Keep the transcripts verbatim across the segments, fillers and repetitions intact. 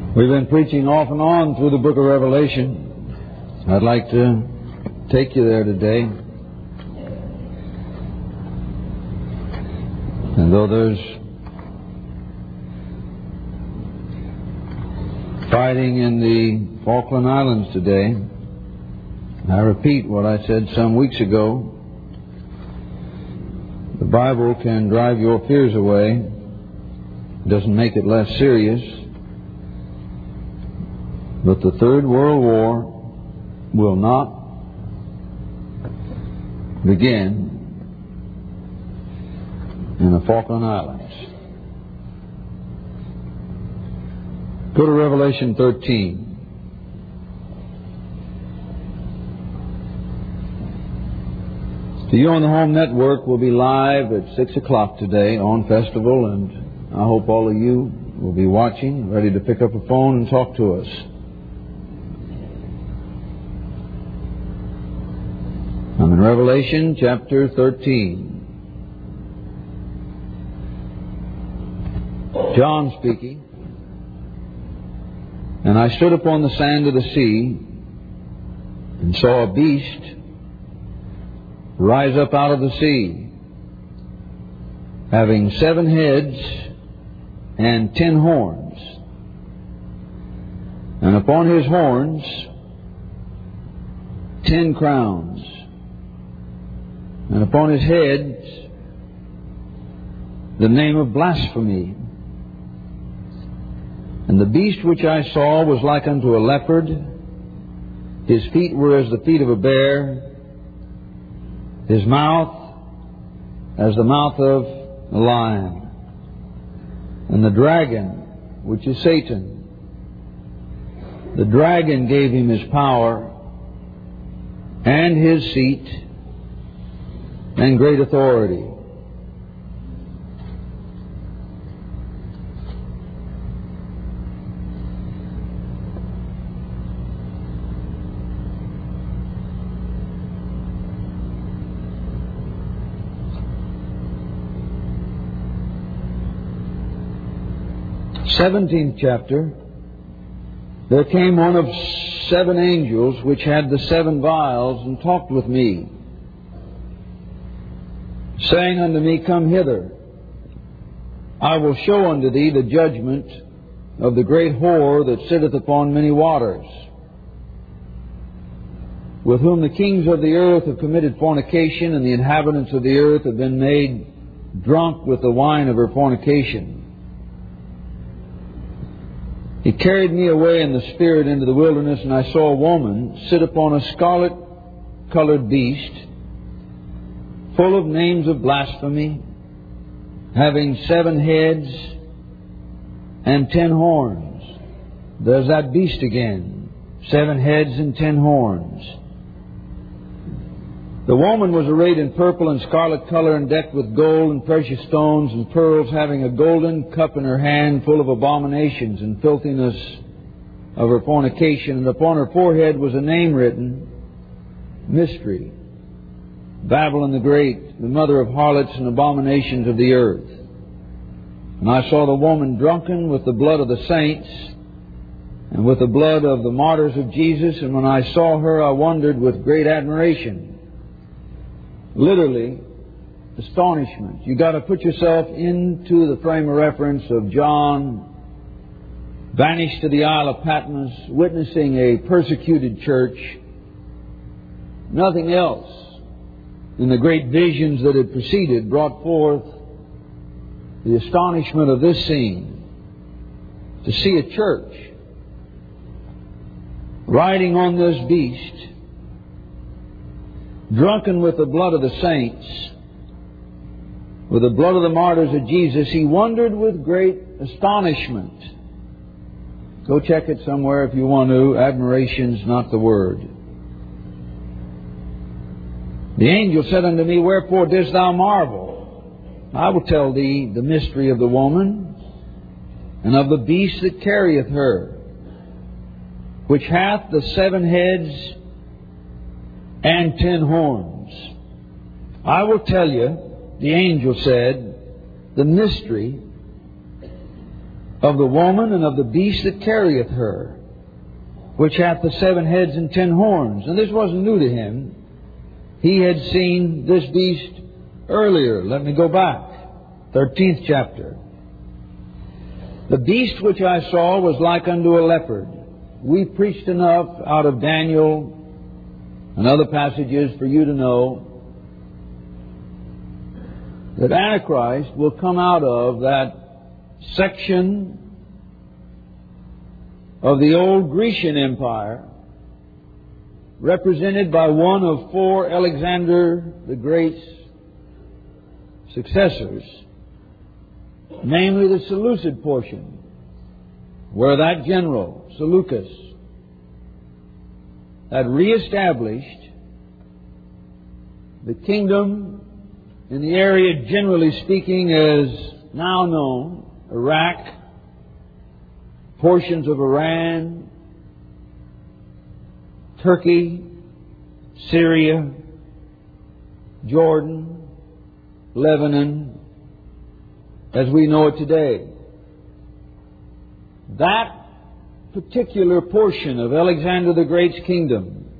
We've been preaching off and on through the book of Revelation. I'd like to take you there today. And though there's fighting in the Falkland Islands today, I repeat what I said some weeks ago. The Bible can drive your fears away. It doesn't make it less serious. But the Third World War will not begin in the Falkland Islands. Go to Revelation thirteen. So you on the Home Network will be live at six o'clock today on Festival, and I hope all of you will be watching, ready to pick up a phone and talk to us. I'm in Revelation chapter thirteen. John speaking. And I stood upon the sand of the sea and saw a beast rise up out of the sea, having seven heads and ten horns. And upon his horns ten crowns. And upon his head the name of blasphemy. And the beast which I saw was like unto a leopard. His feet were as the feet of a bear. His mouth as the mouth of a lion. And the dragon, which is Satan, the dragon gave him his power and his seat and great authority. Seventeenth chapter. There came one of seven angels which had the seven vials, and talked with me, saying unto me, Come hither, I will show unto thee the judgment of the great whore that sitteth upon many waters, with whom the kings of the earth have committed fornication, and the inhabitants of the earth have been made drunk with the wine of her fornication. He carried me away in the Spirit into the wilderness, and I saw a woman sit upon a scarlet-colored beast, full of names of blasphemy, having seven heads and ten horns. There's that beast again. Seven heads and ten horns. The woman was arrayed in purple and scarlet color, and decked with gold and precious stones and pearls, having a golden cup in her hand, full of abominations and filthiness of her fornication. And upon her forehead was a name written, Mystery, Babylon the Great, the mother of harlots and abominations of the earth. And I saw the woman drunken with the blood of the saints and with the blood of the martyrs of Jesus. And when I saw her, I wondered with great admiration. Literally, astonishment. You've got to put yourself into the frame of reference of John, banished to the Isle of Patmos, witnessing a persecuted church. Nothing else in the great visions that had preceded brought forth the astonishment of this scene. To see a church riding on this beast, drunken with the blood of the saints, with the blood of the martyrs of Jesus. He wondered with great astonishment. Go check it somewhere if you want to. Admiration's not the word. The angel said unto me, Wherefore didst thou marvel? I will tell thee the mystery of the woman, and of the beast that carrieth her, which hath the seven heads and ten horns. I will tell you, the angel said, the mystery of the woman and of the beast that carrieth her, which hath the seven heads and ten horns. And this wasn't new to him. He had seen this beast earlier. Let me go back. thirteenth chapter. The beast which I saw was like unto a leopard. We preached enough out of Daniel and other passages for you to know that Antichrist will come out of that section of the old Grecian Empire, represented by one of four Alexander the Great's successors, namely the Seleucid portion, where that general, Seleucus, had reestablished the kingdom in the area, generally speaking, as now known, Iraq, portions of Iran, Turkey, Syria, Jordan, Lebanon, as we know it today. That particular portion of Alexander the Great's kingdom,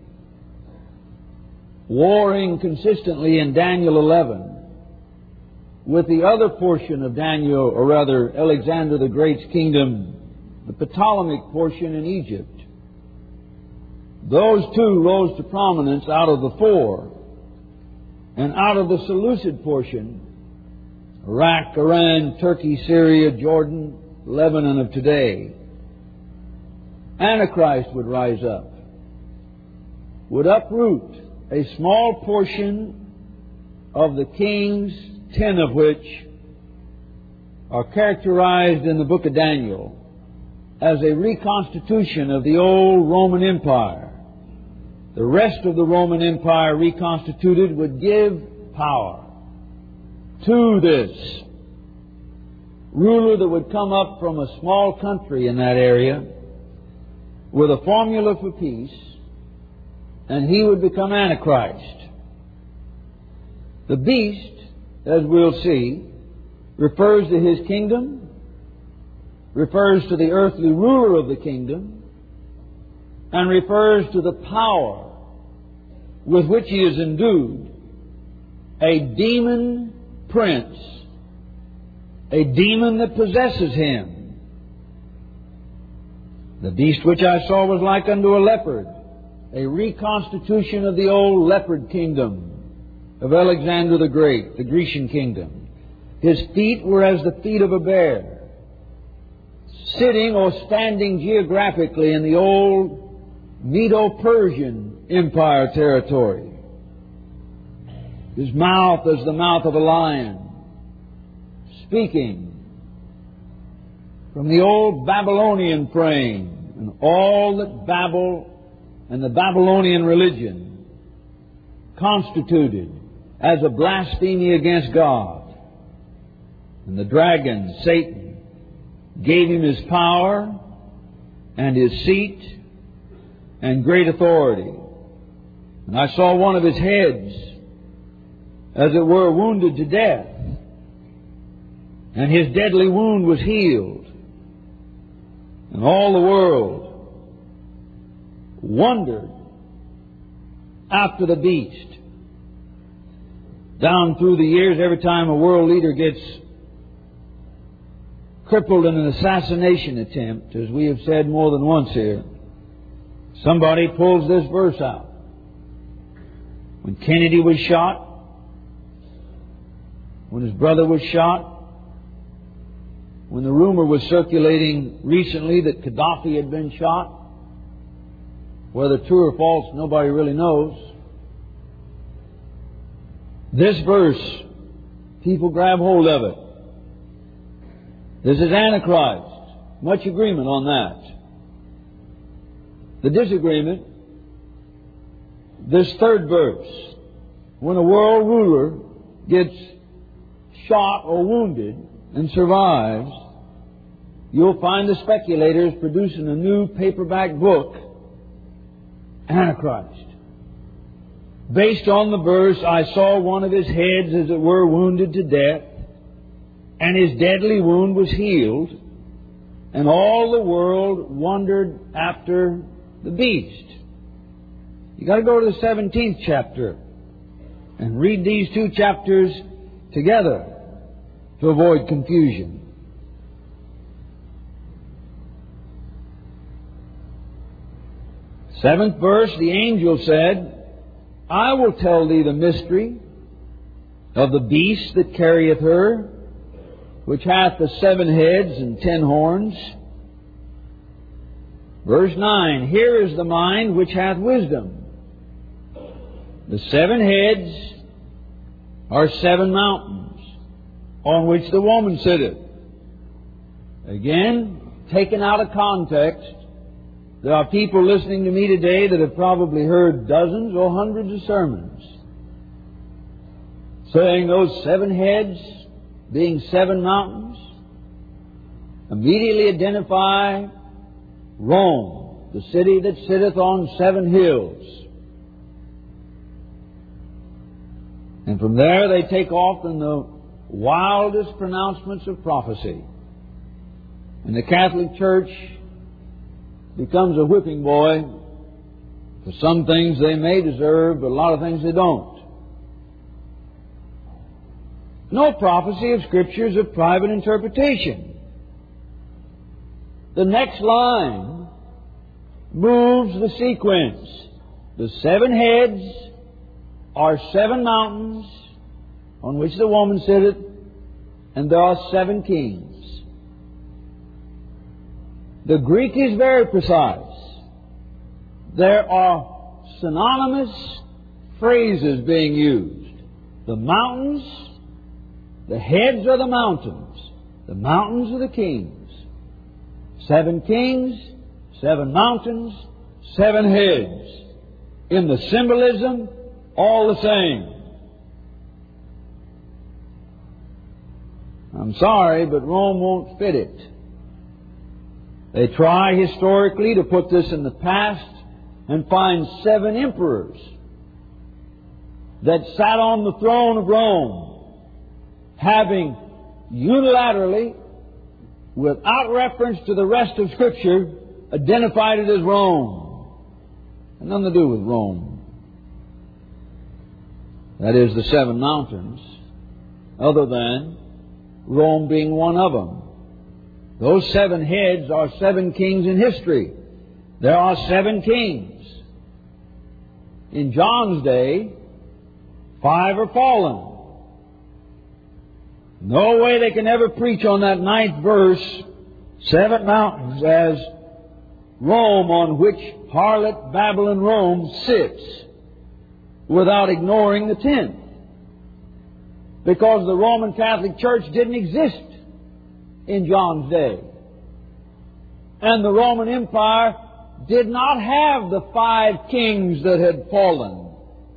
warring consistently in Daniel eleven with the other portion of Daniel, or rather Alexander the Great's kingdom, the Ptolemaic portion in Egypt. Those two rose to prominence out of the four. And out of the Seleucid portion, Iraq, Iran, Turkey, Syria, Jordan, Lebanon of today, Antichrist would rise up, would uproot a small portion of the kings, ten of which are characterized in the book of Daniel as a reconstitution of the old Roman Empire. The rest of the Roman Empire reconstituted would give power to this ruler that would come up from a small country in that area with a formula for peace, and he would become Antichrist. The beast, as we'll see, refers to his kingdom, refers to the earthly ruler of the kingdom, and refers to the power with which he is endued. A demon prince, a demon that possesses him. The beast which I saw was like unto a leopard, a reconstitution of the old leopard kingdom of Alexander the Great, the Grecian kingdom. His feet were as the feet of a bear, sitting or standing geographically in the old Medo-Persian Empire territory. His mouth is the mouth of a lion, speaking from the old Babylonian frame, and all that Babel and the Babylonian religion constituted as a blasphemy against God. And the dragon, Satan, gave him his power and his seat and great authority. And I saw one of his heads, as it were, wounded to death, and his deadly wound was healed. And all the world wondered after the beast. Down through the years, every time a world leader gets crippled in an assassination attempt, as we have said more than once here, somebody pulls this verse out. When Kennedy was shot, when his brother was shot, when the rumor was circulating recently that Gaddafi had been shot, whether true or false, nobody really knows. This verse, people grab hold of it. This is Antichrist. Much agreement on that. The disagreement, this third verse, when a world ruler gets shot or wounded and survives, you'll find the speculators producing a new paperback book, Antichrist. Based on the verse, I saw one of his heads, as it were, wounded to death, and his deadly wound was healed. and all the world wondered after the beast. You got to go to the seventeenth chapter and read these two chapters together to avoid confusion. Seventh verse, the angel said, I will tell thee the mystery of the beast that carrieth her, which hath the seven heads and ten horns. Verse nine, here is the mind which hath wisdom. The seven heads are seven mountains on which the woman sitteth. Again, taken out of context, there are people listening to me today that have probably heard dozens or hundreds of sermons saying those seven heads, being seven mountains, immediately identify Rome, the city that sitteth on seven hills. And from there they take off in the wildest pronouncements of prophecy. And the Catholic Church becomes a whipping boy for some things they may deserve, but a lot of things they don't. No prophecy of Scripture is of private interpretation. The next line moves the sequence. The seven heads are seven mountains on which the woman sitteth, and there are seven kings. The Greek is very precise. There are synonymous phrases being used. The mountains, the heads are the mountains. The mountains are the kings. Seven kings, seven mountains, seven heads. In the symbolism, all the same. I'm sorry, but Rome won't fit it. They try historically to put this in the past and find seven emperors that sat on the throne of Rome, having unilaterally, without reference to the rest of Scripture, identified it as Rome. It had nothing to do with Rome. That is, the seven mountains, other than Rome being one of them. Those seven heads are seven kings in history. There are seven kings. In John's day, five are fallen. No way they can ever preach on that ninth verse, seven mountains, as Rome on which harlot Babylon Rome sits, without ignoring the tenth. Because the Roman Catholic Church didn't exist in John's day. And the Roman Empire did not have the five kings that had fallen.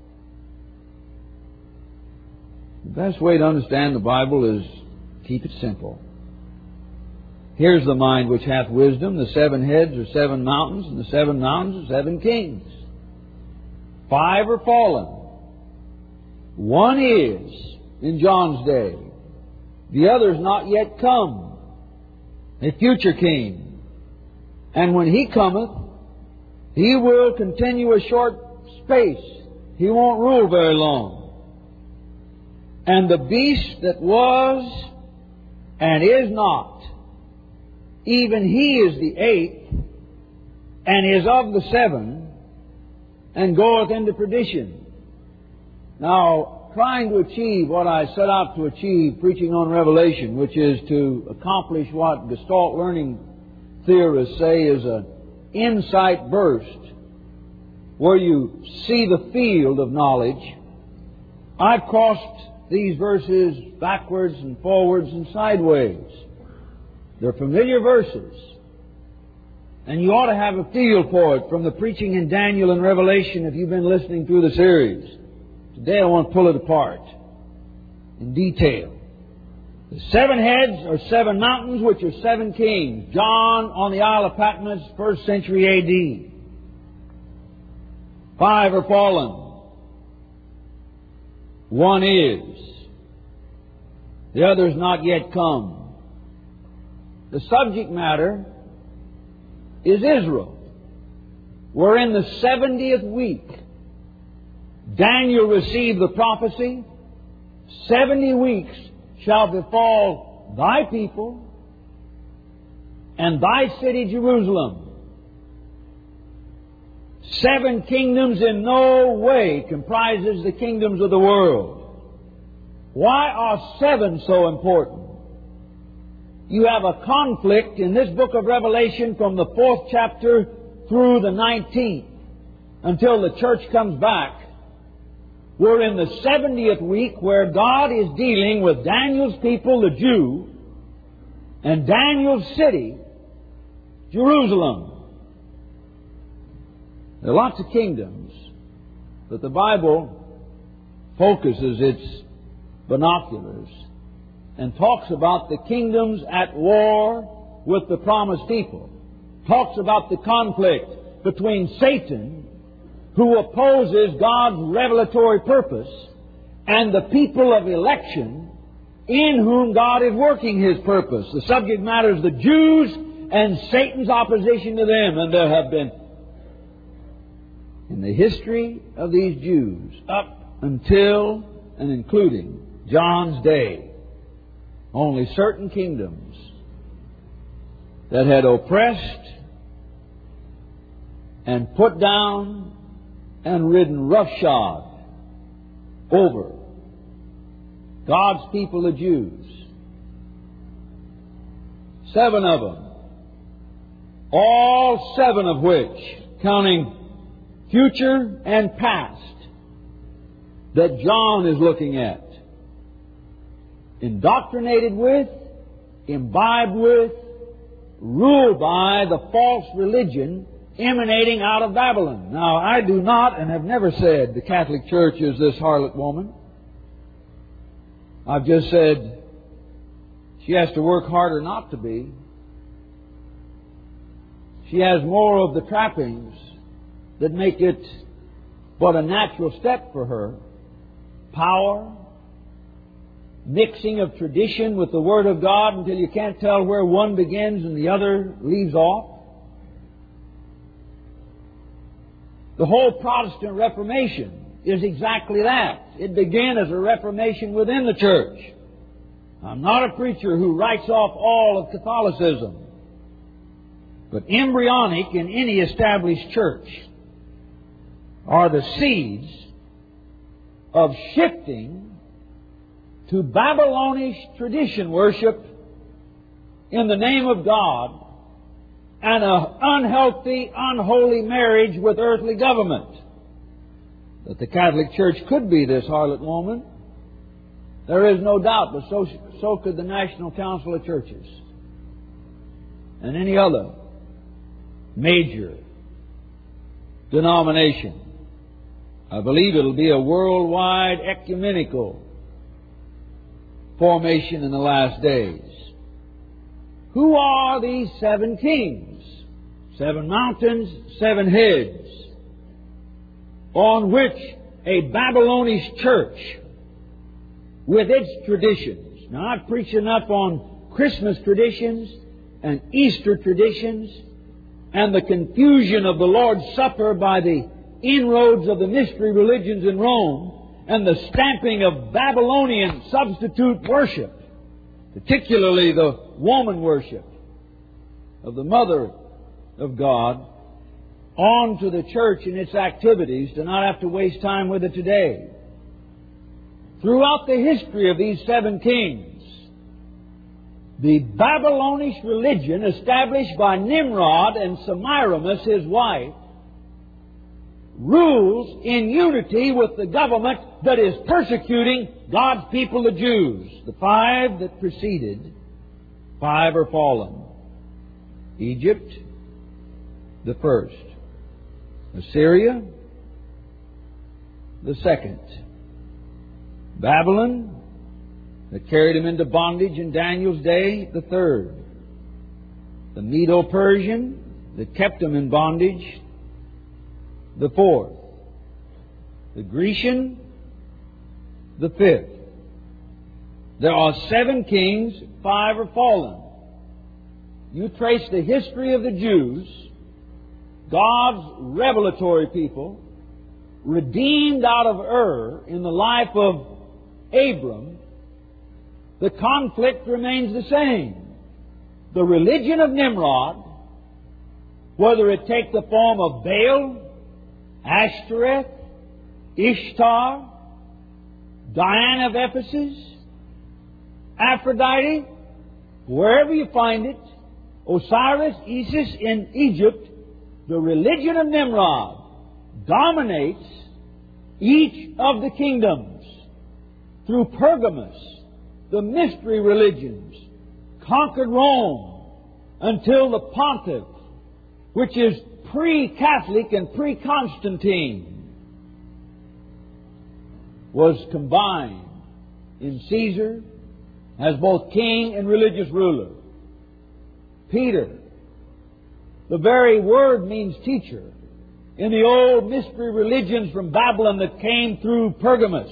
The best way to understand the Bible is keep it simple. Here's the mind which hath wisdom. The seven heads are seven mountains, and the seven mountains are seven kings. Five are fallen. One is in John's day. The other's not yet come. A future king. And when he cometh, he will continue a short space. He won't rule very long. And the beast that was and is not, even he is the eighth, and is of the seven, and goeth into perdition. Now, trying to achieve what I set out to achieve preaching on Revelation, which is to accomplish what Gestalt learning theorists say is an insight burst, where you see the field of knowledge. I've crossed these verses backwards and forwards and sideways. They're familiar verses, and you ought to have a feel for it from the preaching in Daniel and Revelation if you've been listening through the series. Today I want to pull it apart in detail. The seven heads are seven mountains, which are seven kings. John on the Isle of Patmos, first century A D. Five are fallen. One is. The other's not yet come. The subject matter is Israel. We're in the seventieth week. Daniel received the prophecy, seventy weeks shall befall thy people and thy city Jerusalem. Seven kingdoms in no way comprises the kingdoms of the world. Why are seven so important? You have a conflict in this book of Revelation from the fourth chapter through the nineteenth until the church comes back. We're in the seventieth week where God is dealing with Daniel's people, the Jew, and Daniel's city, Jerusalem. There are lots of kingdoms, but the Bible focuses its binoculars and talks about the kingdoms at war with the promised people. Talks about the conflict between Satan, who opposes God's revelatory purpose, and the people of election in whom God is working His purpose. The subject matter is the Jews and Satan's opposition to them. And there have been, in the history of these Jews, up until and including John's day, only certain kingdoms that had oppressed and put down and ridden roughshod over God's people, the Jews. Seven of them. All seven of which, counting future and past, that John is looking at, indoctrinated with, imbibed with, ruled by the false religion emanating out of Babylon. Now, I do not and have never said the Catholic Church is this harlot woman. I've just said she has to work harder not to be. She has more of the trappings that make it but a natural step for her. Power, mixing of tradition with the Word of God until you can't tell where one begins and the other leaves off. The whole Protestant Reformation is exactly that. It began as a reformation within the church. I'm not a preacher who writes off all of Catholicism, but embryonic in any established church are the seeds of shifting to Babylonish tradition worship in the name of God and an unhealthy, unholy marriage with earthly government. That the Catholic Church could be this harlot woman, there is no doubt, but so, so could the National Council of Churches and any other major denomination. I believe it'll be a worldwide ecumenical formation in the last days. Who are these seven kings? Seven mountains, seven heads, on which a Babylonish church with its traditions. Now, I've preached enough on Christmas traditions and Easter traditions and the confusion of the Lord's Supper by the inroads of the mystery religions in Rome and the stamping of Babylonian substitute worship, particularly the woman worship of the Mother of God, on to the church and its activities to not have to waste time with it today. Throughout the history of these seven kings, the Babylonish religion established by Nimrod and Semiramis, his wife, rules in unity with the government that is persecuting God's people, the Jews. The five that preceded, five are fallen. Egypt, the first. Assyria, the second. Babylon, that carried him into bondage in Daniel's day, the third. The Medo-Persian, that kept him in bondage, the fourth. The Grecian, the fifth. There are seven kings, five are fallen. you trace the history of the Jews, God's revelatory people, redeemed out of Ur in the life of Abram, the conflict remains the same. The religion of Nimrod, whether it take the form of Baal, Ashtoreth, Ishtar, Diana of Ephesus, Aphrodite, wherever you find it, Osiris, Isis in Egypt, the religion of Nimrod dominates each of the kingdoms. Through Pergamus, the mystery religions conquered Rome until the Pontiff, which is pre-Catholic and pre-Constantine, was combined in Caesar as both king and religious ruler. Peter, the very word means teacher. In the old mystery religions from Babylon that came through Pergamus,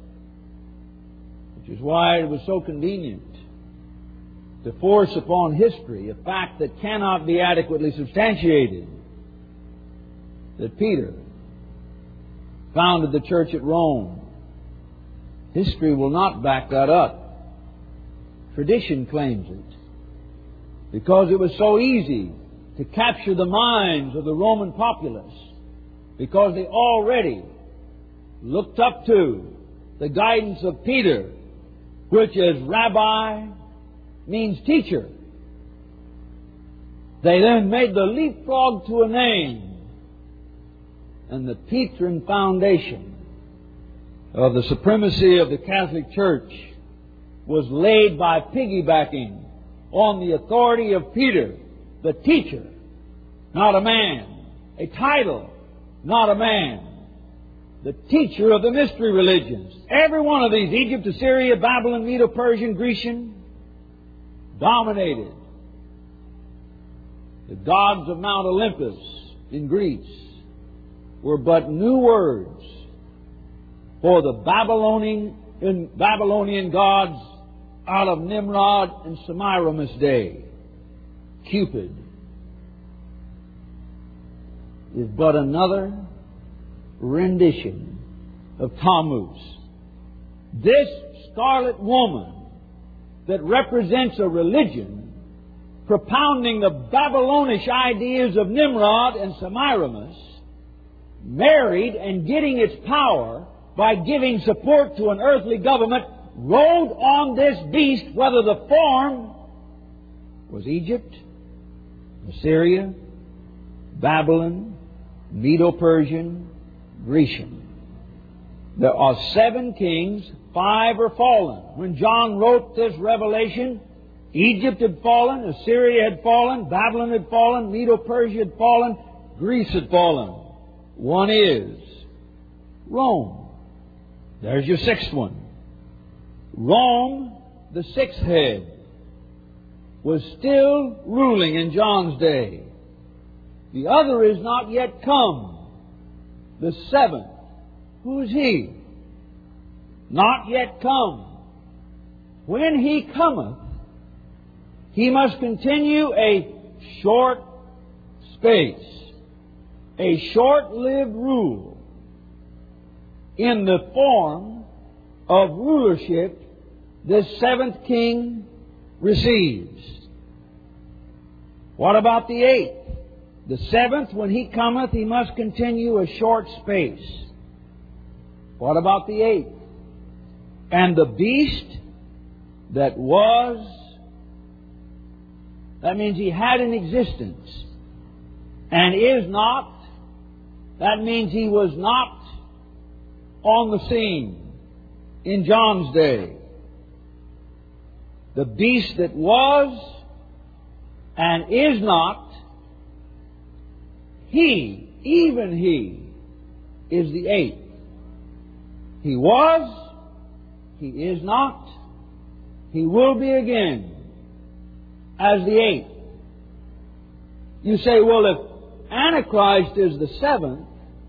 which is why it was so convenient to force upon history a fact that cannot be adequately substantiated, that Peter founded the church at Rome. History will not back that up. Tradition claims it, because it was so easy to capture the minds of the Roman populace, because they already looked up to the guidance of Peter, which as rabbi means teacher. They then made the leapfrog to a name, and the Petrine foundation of the supremacy of the Catholic Church was laid by piggybacking on the authority of Peter, the teacher, not a man, a title, not a man, the teacher of the mystery religions. Every one of these, Egypt, Assyria, Babylon, Medo-Persian, Grecian, dominated. The gods of Mount Olympus in Greece were but new words for the Babylonian, Babylonian gods out of Nimrod and Semiramis' day. Cupid is but another rendition of Tammuz. This scarlet woman that represents a religion propounding the Babylonish ideas of Nimrod and Semiramis, married and getting its power by giving support to an earthly government, rode on this beast, whether the form was Egypt, Assyria, Babylon, Medo-Persian, Grecian. There are seven kings, five are fallen. When John wrote this revelation, Egypt had fallen, Assyria had fallen, Babylon had fallen, Medo-Persia had fallen, Greece had fallen. One is Rome. There's your sixth one. Rome, the sixth head, was still ruling in John's day. The other is not yet come. The seventh. Who is he? Not yet come. When he cometh, he must continue a short space, a short-lived rule in the form of rulership this seventh king receives. What about the eighth? The seventh, when he cometh, he must continue a short space. What about the eighth? And the beast that was, that means he had an existence, and is not, that means he was not on the scene in John's day. The beast that was and is not, he, even he, is the eighth. He was, he is not, he will be again as the eighth. You say, well, if Antichrist is the seventh,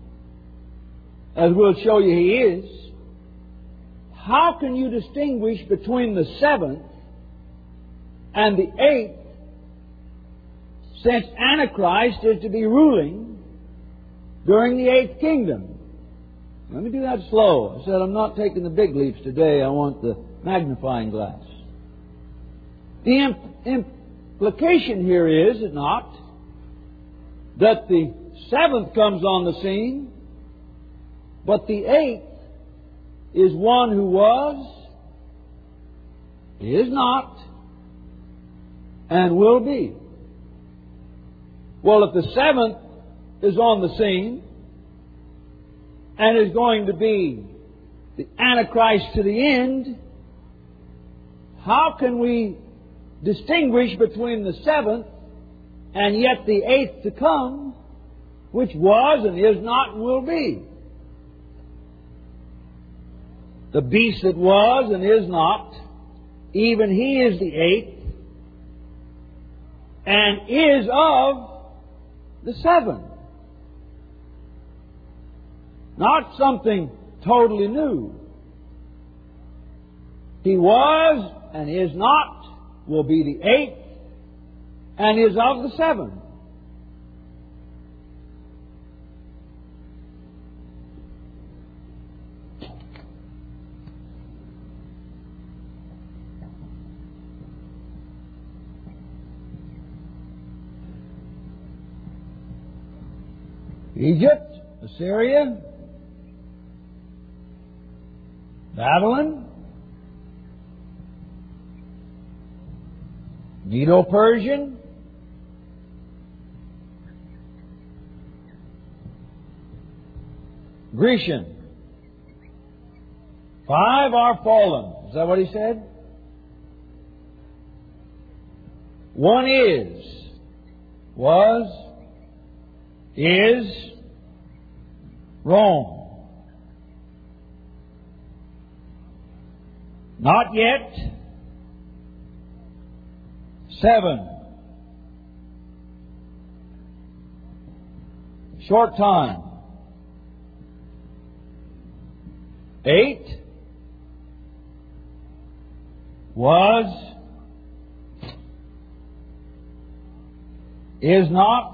as we'll show you he is, how can you distinguish between the seventh and the eighth since Antichrist is to be ruling during the eighth kingdom. Let me do that slow. I said I'm not taking the big leaps today. I want the magnifying glass. The imp- implication here is, is it not, that the seventh comes on the scene, but the eighth is one who was, is not, and will be. Well, if the seventh is on the scene and is going to be the Antichrist to the end, how can we distinguish between the seventh and yet the eighth to come, which was and is not and will be? The beast that was and is not, even he is the eighth and is of the seven. Not something totally new. He was and is not, will be the eighth, and is of the seven. Egypt, Assyria, Babylon, Medo-Persian, Grecian. Five are fallen. Is that what he said? One is, was, is Rome. Not yet. Seven. Short time. Eight. Was. Is not.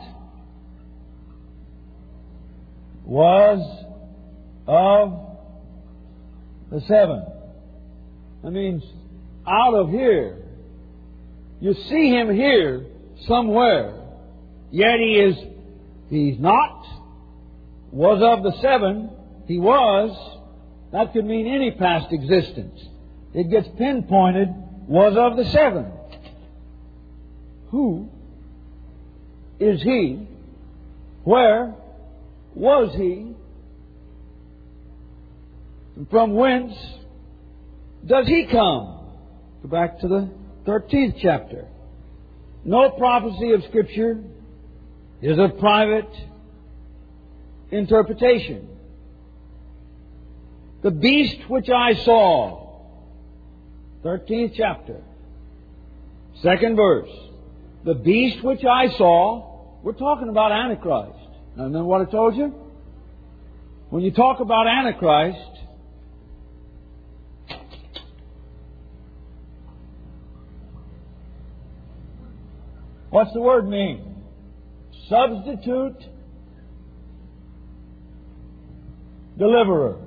Was of the seven. That means out of here. You see him here somewhere. Yet he is, he's not, was of the seven, he was. That could mean any past existence. It gets pinpointed, was of the seven. Who is he? Where was he? And from whence does he come? Go back to the thirteenth chapter. No prophecy of Scripture is of private interpretation. The beast which I saw, thirteenth chapter, second verse. The beast which I saw, we're talking about Antichrist. Now, remember what I told you? When you talk about Antichrist, what's the word mean? Substitute deliverer.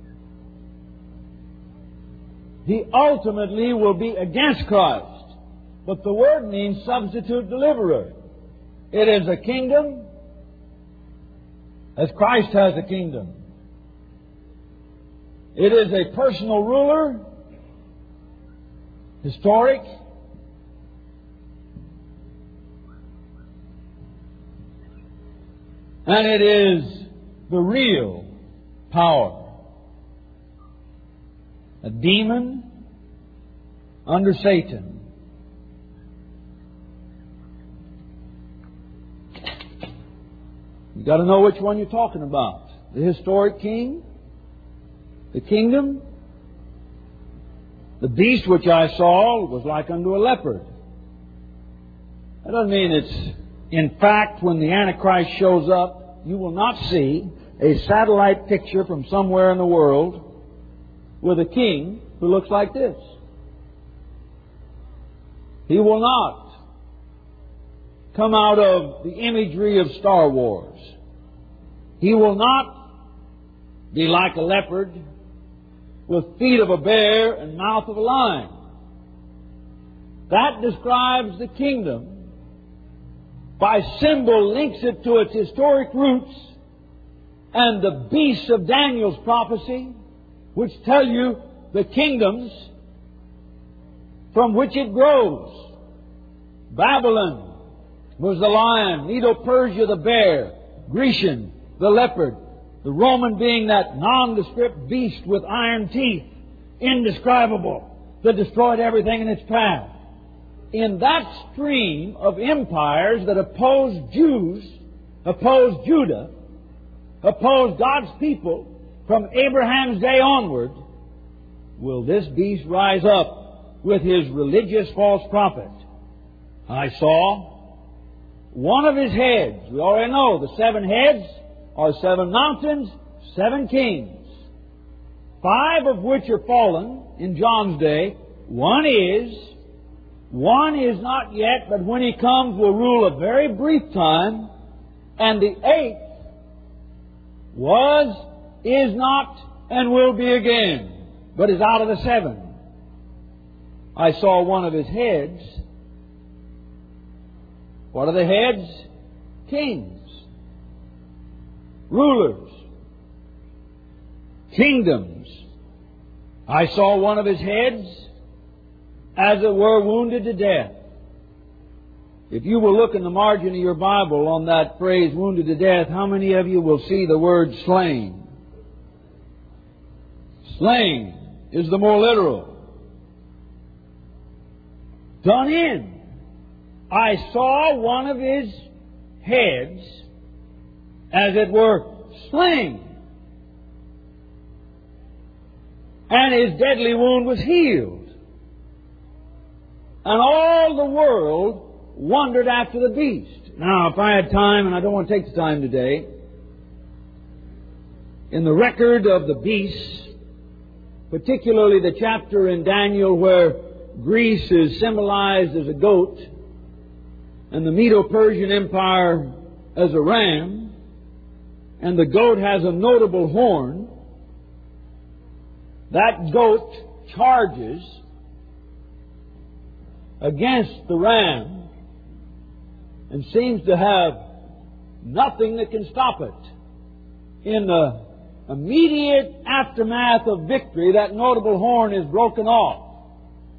He ultimately will be against Christ. But the word means substitute deliverer. It is a kingdom as Christ has a kingdom. It is a personal ruler, historic, and it is the real power. A demon under Satan. You've got to know which one you're talking about. The historic king, the kingdom. The beast which I saw was like unto a leopard. That doesn't mean it's, in fact, when the Antichrist shows up, you will not see a satellite picture from somewhere in the world with a king who looks like this. He will not come out of the imagery of Star Wars. He will not be like a leopard with feet of a bear and mouth of a lion. That describes the kingdom. By symbol links it to its historic roots and the beasts of Daniel's prophecy, which tell you the kingdoms from which it grows. Babylon was the lion, Medo-Persia the bear, Grecian the leopard, the Roman being that nondescript beast with iron teeth, indescribable, that destroyed everything in its path. In that stream of empires that opposed Jews, opposed Judah, opposed God's people from Abraham's day onward, will this beast rise up with his religious false prophet. I saw one of his heads. We already know the seven heads are seven mountains, seven kings, five of which are fallen in John's day. One is, one is not yet, but when he comes will rule a very brief time. And the eighth was, is not, and will be again, but is out of the seven. I saw one of his heads. What are the heads? Kings, rulers, kingdoms. I saw one of his heads, as it were, wounded to death. If you will look in the margin of your Bible on that phrase, wounded to death, how many of you will see the word slain? Slain is the more literal. Done in. I saw one of his heads, as it were, slain. And his deadly wound was healed. And all the world wondered after the beast. Now, if I had time, and I don't want to take the time today, in the record of the beasts, particularly the chapter in Daniel where Greece is symbolized as a goat and the Medo-Persian Empire as a ram, and the goat has a notable horn, that goat charges against the ram and seems to have nothing that can stop it. In the immediate aftermath of victory, that notable horn is broken off.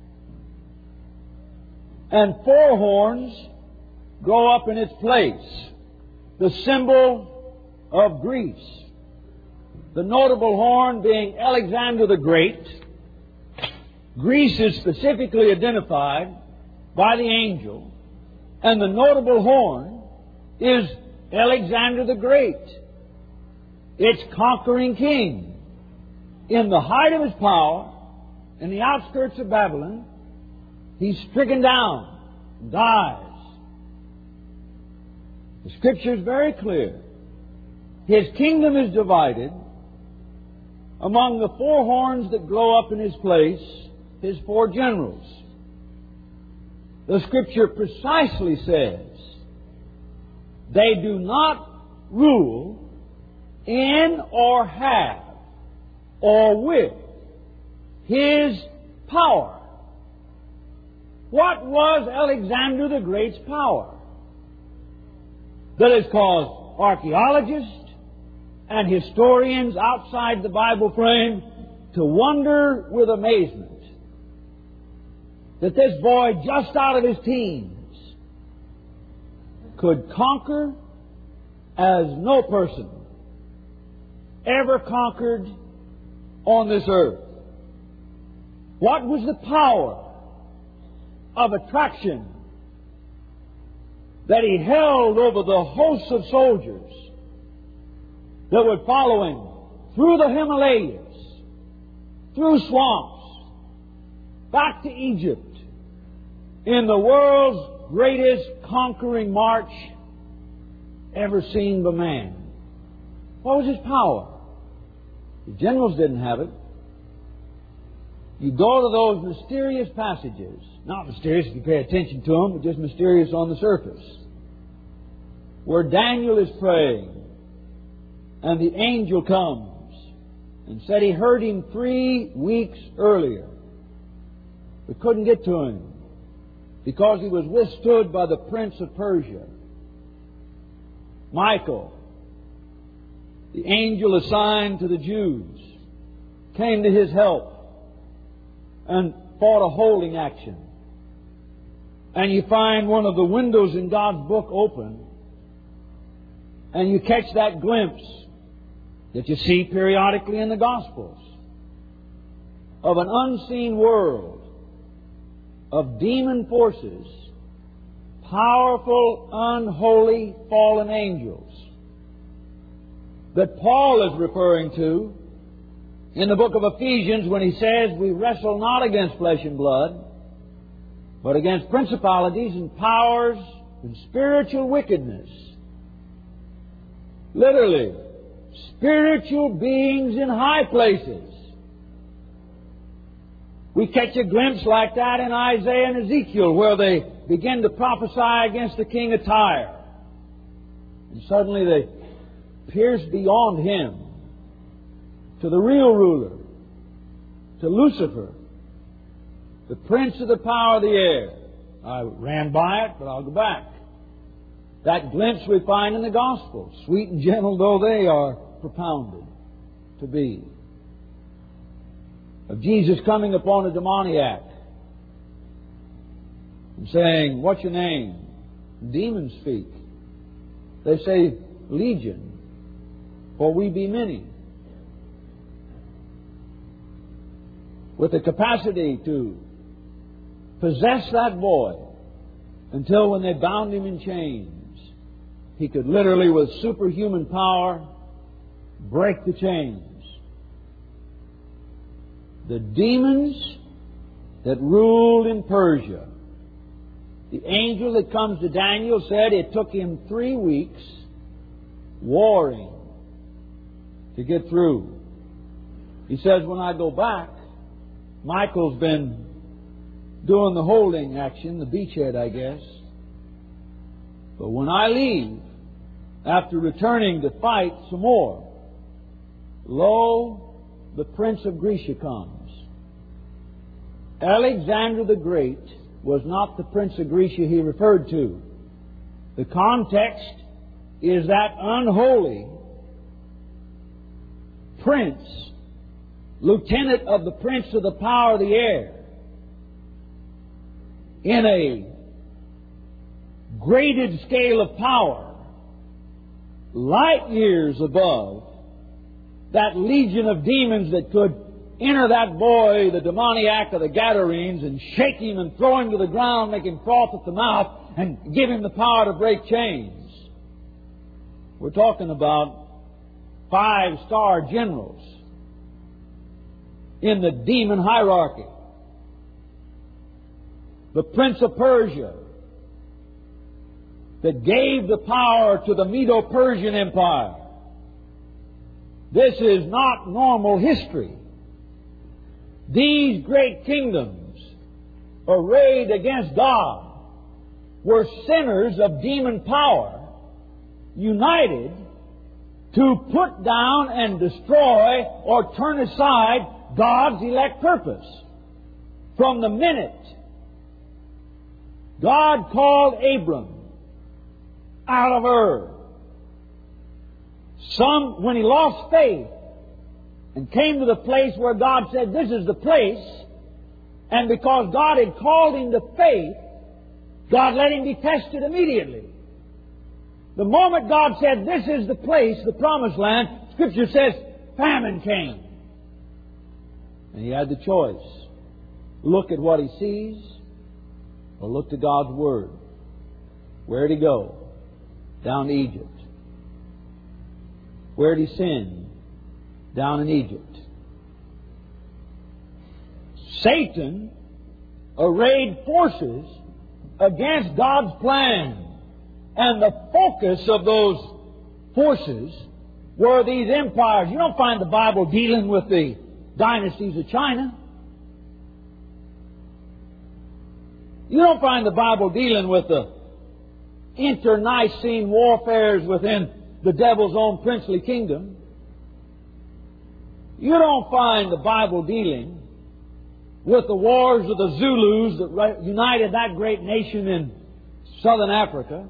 And four horns grow up in its place, the symbol of Greece. The notable horn being Alexander the Great. Greece is specifically identified by the angel, and the notable horn is Alexander the Great, its conquering king. In the height of his power, in the outskirts of Babylon, he's stricken down, dies. The Scripture is very clear. His kingdom is divided among the four horns that grow up in his place, his four generals. The Scripture precisely says they do not rule in or have or with his power. What was Alexander the Great's power that has caused archaeologists and historians outside the Bible frame to wonder with amazement that this boy just out of his teens could conquer as no person ever conquered on this earth? What was the power of attraction that he held over the hosts of soldiers that would follow him through the Himalayas, through swamps, back to Egypt, in the world's greatest conquering march ever seen by man? What was his power? The generals didn't have it. You go to those mysterious passages, not mysterious if you pay attention to them, but just mysterious on the surface. where Daniel is praying, and the angel comes and said he heard him three weeks earlier. We couldn't get to him because he was withstood by the prince of Persia. Michael, the angel assigned to the Jews, came to his help and fought a holding action. And you find one of the windows in God's book open, and you catch that glimpse that you see periodically in the Gospels of an unseen world of demon forces, powerful, unholy, fallen angels that Paul is referring to in the book of Ephesians when he says, we wrestle not against flesh and blood, but against principalities and powers and spiritual wickedness. Literally, spiritual beings in high places. We catch a glimpse like that in Isaiah and Ezekiel, where they begin to prophesy against the king of Tyre. And suddenly they pierce beyond him to the real ruler, to Lucifer, the prince of the power of the air. I ran by it, but I'll go back. That glimpse we find in the Gospels, sweet and gentle though they are propounded to be, of Jesus coming upon a demoniac and saying, what's your name? Demons speak. They say, Legion, for we be many. With the capacity to possess that boy until when they bound him in chains, he could literally, with superhuman power, break the chains. The demons that ruled in Persia. The angel that comes to Daniel said it took him three weeks warring to get through. He says, when I go back, Michael's been doing the holding action, the beachhead, I guess. But when I leave, after returning to fight some more, lo, the Prince of Grecia comes. Alexander the Great was not the Prince of Grecia he referred to. The context is that unholy prince, lieutenant of the prince of the power of the air, in a graded scale of power, light years above that legion of demons that could enter that boy, the demoniac of the Gadarenes, and shake him and throw him to the ground, make him froth at the mouth, and give him the power to break chains. We're talking about five-star generals in the demon hierarchy. The Prince of Persia that gave the power to the Medo-Persian Empire. This is not normal history. These great kingdoms arrayed against God were centers of demon power united to put down and destroy or turn aside God's elect purpose. From the minute God called Abram out of Ur, some, when he lost faith and came to the place where God said, this is the place, and because God had called him to faith, God let him be tested immediately. The moment God said, this is the place, the promised land, Scripture says, famine came. And he had the choice. Look at what he sees, or look to God's Word. Where'd he go? Down to Egypt. Where'd he sin? Down in Egypt. Satan arrayed forces against God's plan. And the focus of those forces were these empires. You don't find the Bible dealing with the dynasties of China. You don't find the Bible dealing with the internecine warfares within the devil's own princely kingdom. You don't find the Bible dealing with the wars of the Zulus that united that great nation in southern Africa.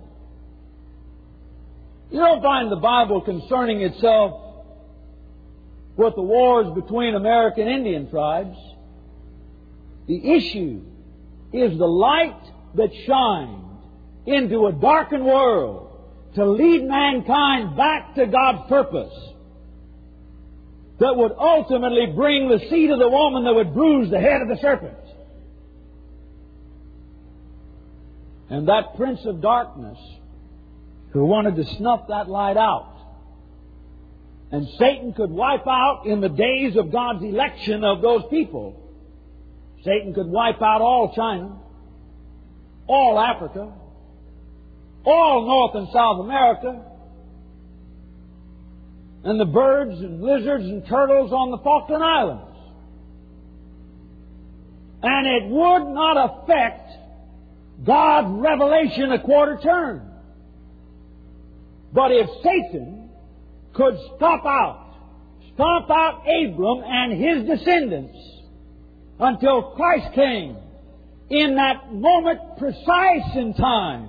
You don't find the Bible concerning itself with the wars between American Indian tribes. The issue is the light that shined into a darkened world to lead mankind back to God's purpose that would ultimately bring the seed of the woman that would bruise the head of the serpent. And that prince of darkness who wanted to snuff that light out, and Satan could wipe out in the days of God's election of those people. Satan could wipe out all China, all Africa, all North and South America, and the birds and lizards and turtles on the Falkland Islands. And it would not affect God's revelation a quarter turn. But if Satan could stomp out, stomp out Abram and his descendants until Christ came in that moment precise in time,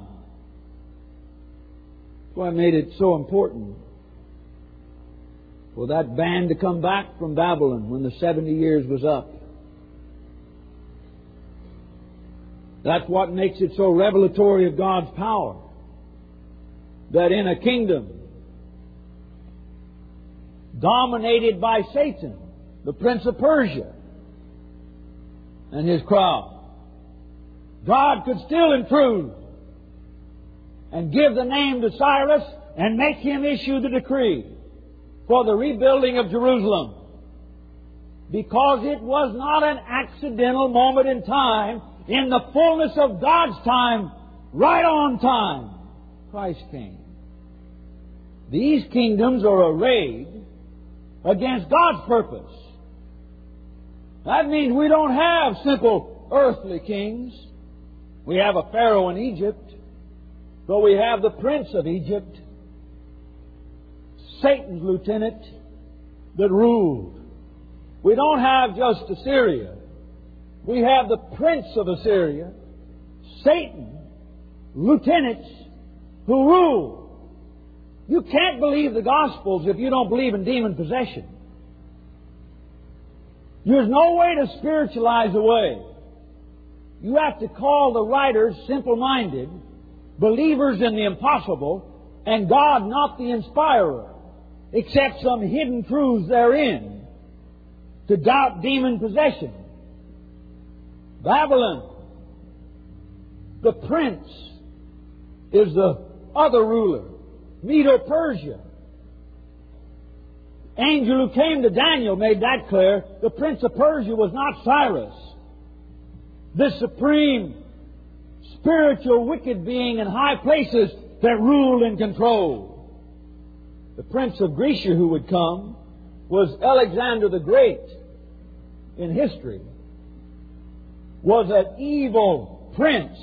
that's why I made it so important for that band to come back from Babylon when the seventy years was up. That's what makes it so revelatory of God's power. That in a kingdom dominated by Satan, the prince of Persia, and his crowd, God could still intrude and give the name to Cyrus and make him issue the decree for the rebuilding of Jerusalem. Because it was not an accidental moment in time. In the fullness of God's time, right on time, Christ came. These kingdoms are arrayed against God's purpose. That means we don't have simple earthly kings. We have a Pharaoh in Egypt, but we have the prince of Egypt, Satan's lieutenant, that ruled. We don't have just Assyria. We have the prince of Assyria, Satan, lieutenants who rule. You can't believe the Gospels if you don't believe in demon possession. There's no way to spiritualize away. You have to call the writers simple-minded, believers in the impossible, and God not the inspirer, except some hidden truths therein, to doubt demon possession. Babylon, the prince, is the other ruler. Medo-Persia. Angel who came to Daniel made that clear. The prince of Persia was not Cyrus, the supreme spiritual wicked being in high places that ruled and controlled. The prince of Grecia who would come was Alexander the Great in history. Was an evil prince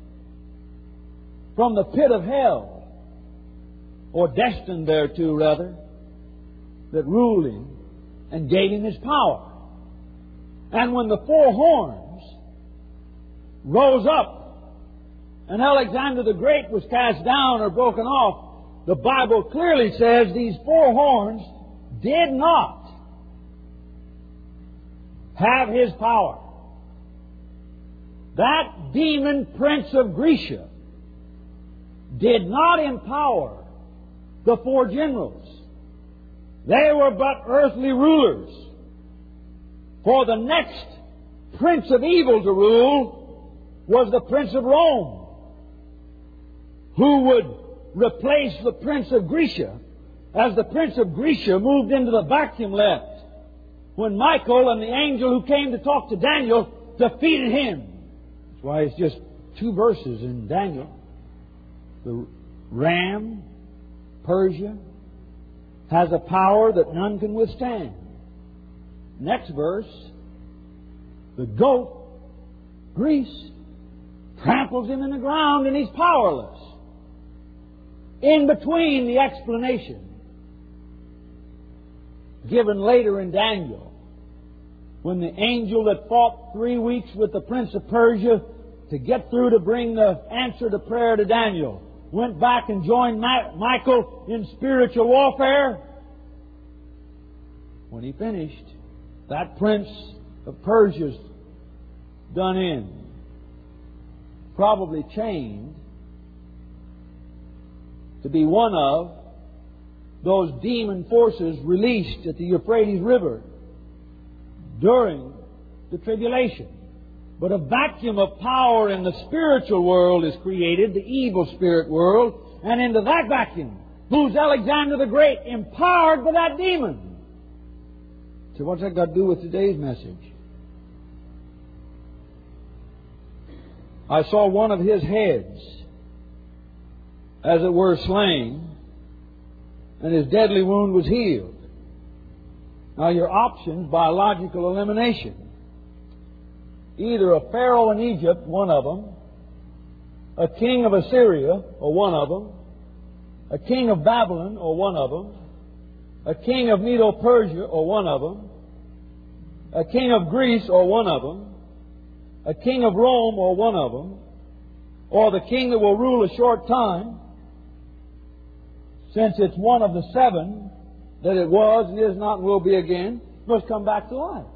from the pit of hell, or destined thereto, rather, that ruled him and gave him his power. And when the four horns rose up and Alexander the Great was cast down or broken off, the Bible clearly says these four horns did not have his power. That demon prince of Grecia did not empower the four generals. They were but earthly rulers. For the next prince of evil to rule was the prince of Rome, who would replace the prince of Grecia as the prince of Grecia moved into the vacuum left when Michael and the angel who came to talk to Daniel defeated him. That's why it's just two verses in Daniel. The ram, Persia, has a power that none can withstand. Next verse, the goat, Greece, tramples him in the ground and he's powerless. in between the explanation given later in Daniel, when the angel that fought three weeks with the prince of Persia to get through to bring the answer to prayer to Daniel went back and joined Ma- Michael in spiritual warfare. When he finished, that prince of Persia's done in, probably chained to be one of those demon forces released at the Euphrates River during the tribulation. But a vacuum of power in the spiritual world is created, the evil spirit world, and into that vacuum moves Alexander the Great, empowered by that demon. So what's that got to do with today's message? I saw one of his heads, as it were, slain, and his deadly wound was healed. Now your options, biological elimination. Either a pharaoh in Egypt, one of them, a king of Assyria, or one of them, a king of Babylon, or one of them, a king of Medo-Persia, or one of them, a king of Greece, or one of them, a king of Rome, or one of them, or the king that will rule a short time, since it's one of the seven that it was and is not and will be again, must come back to life.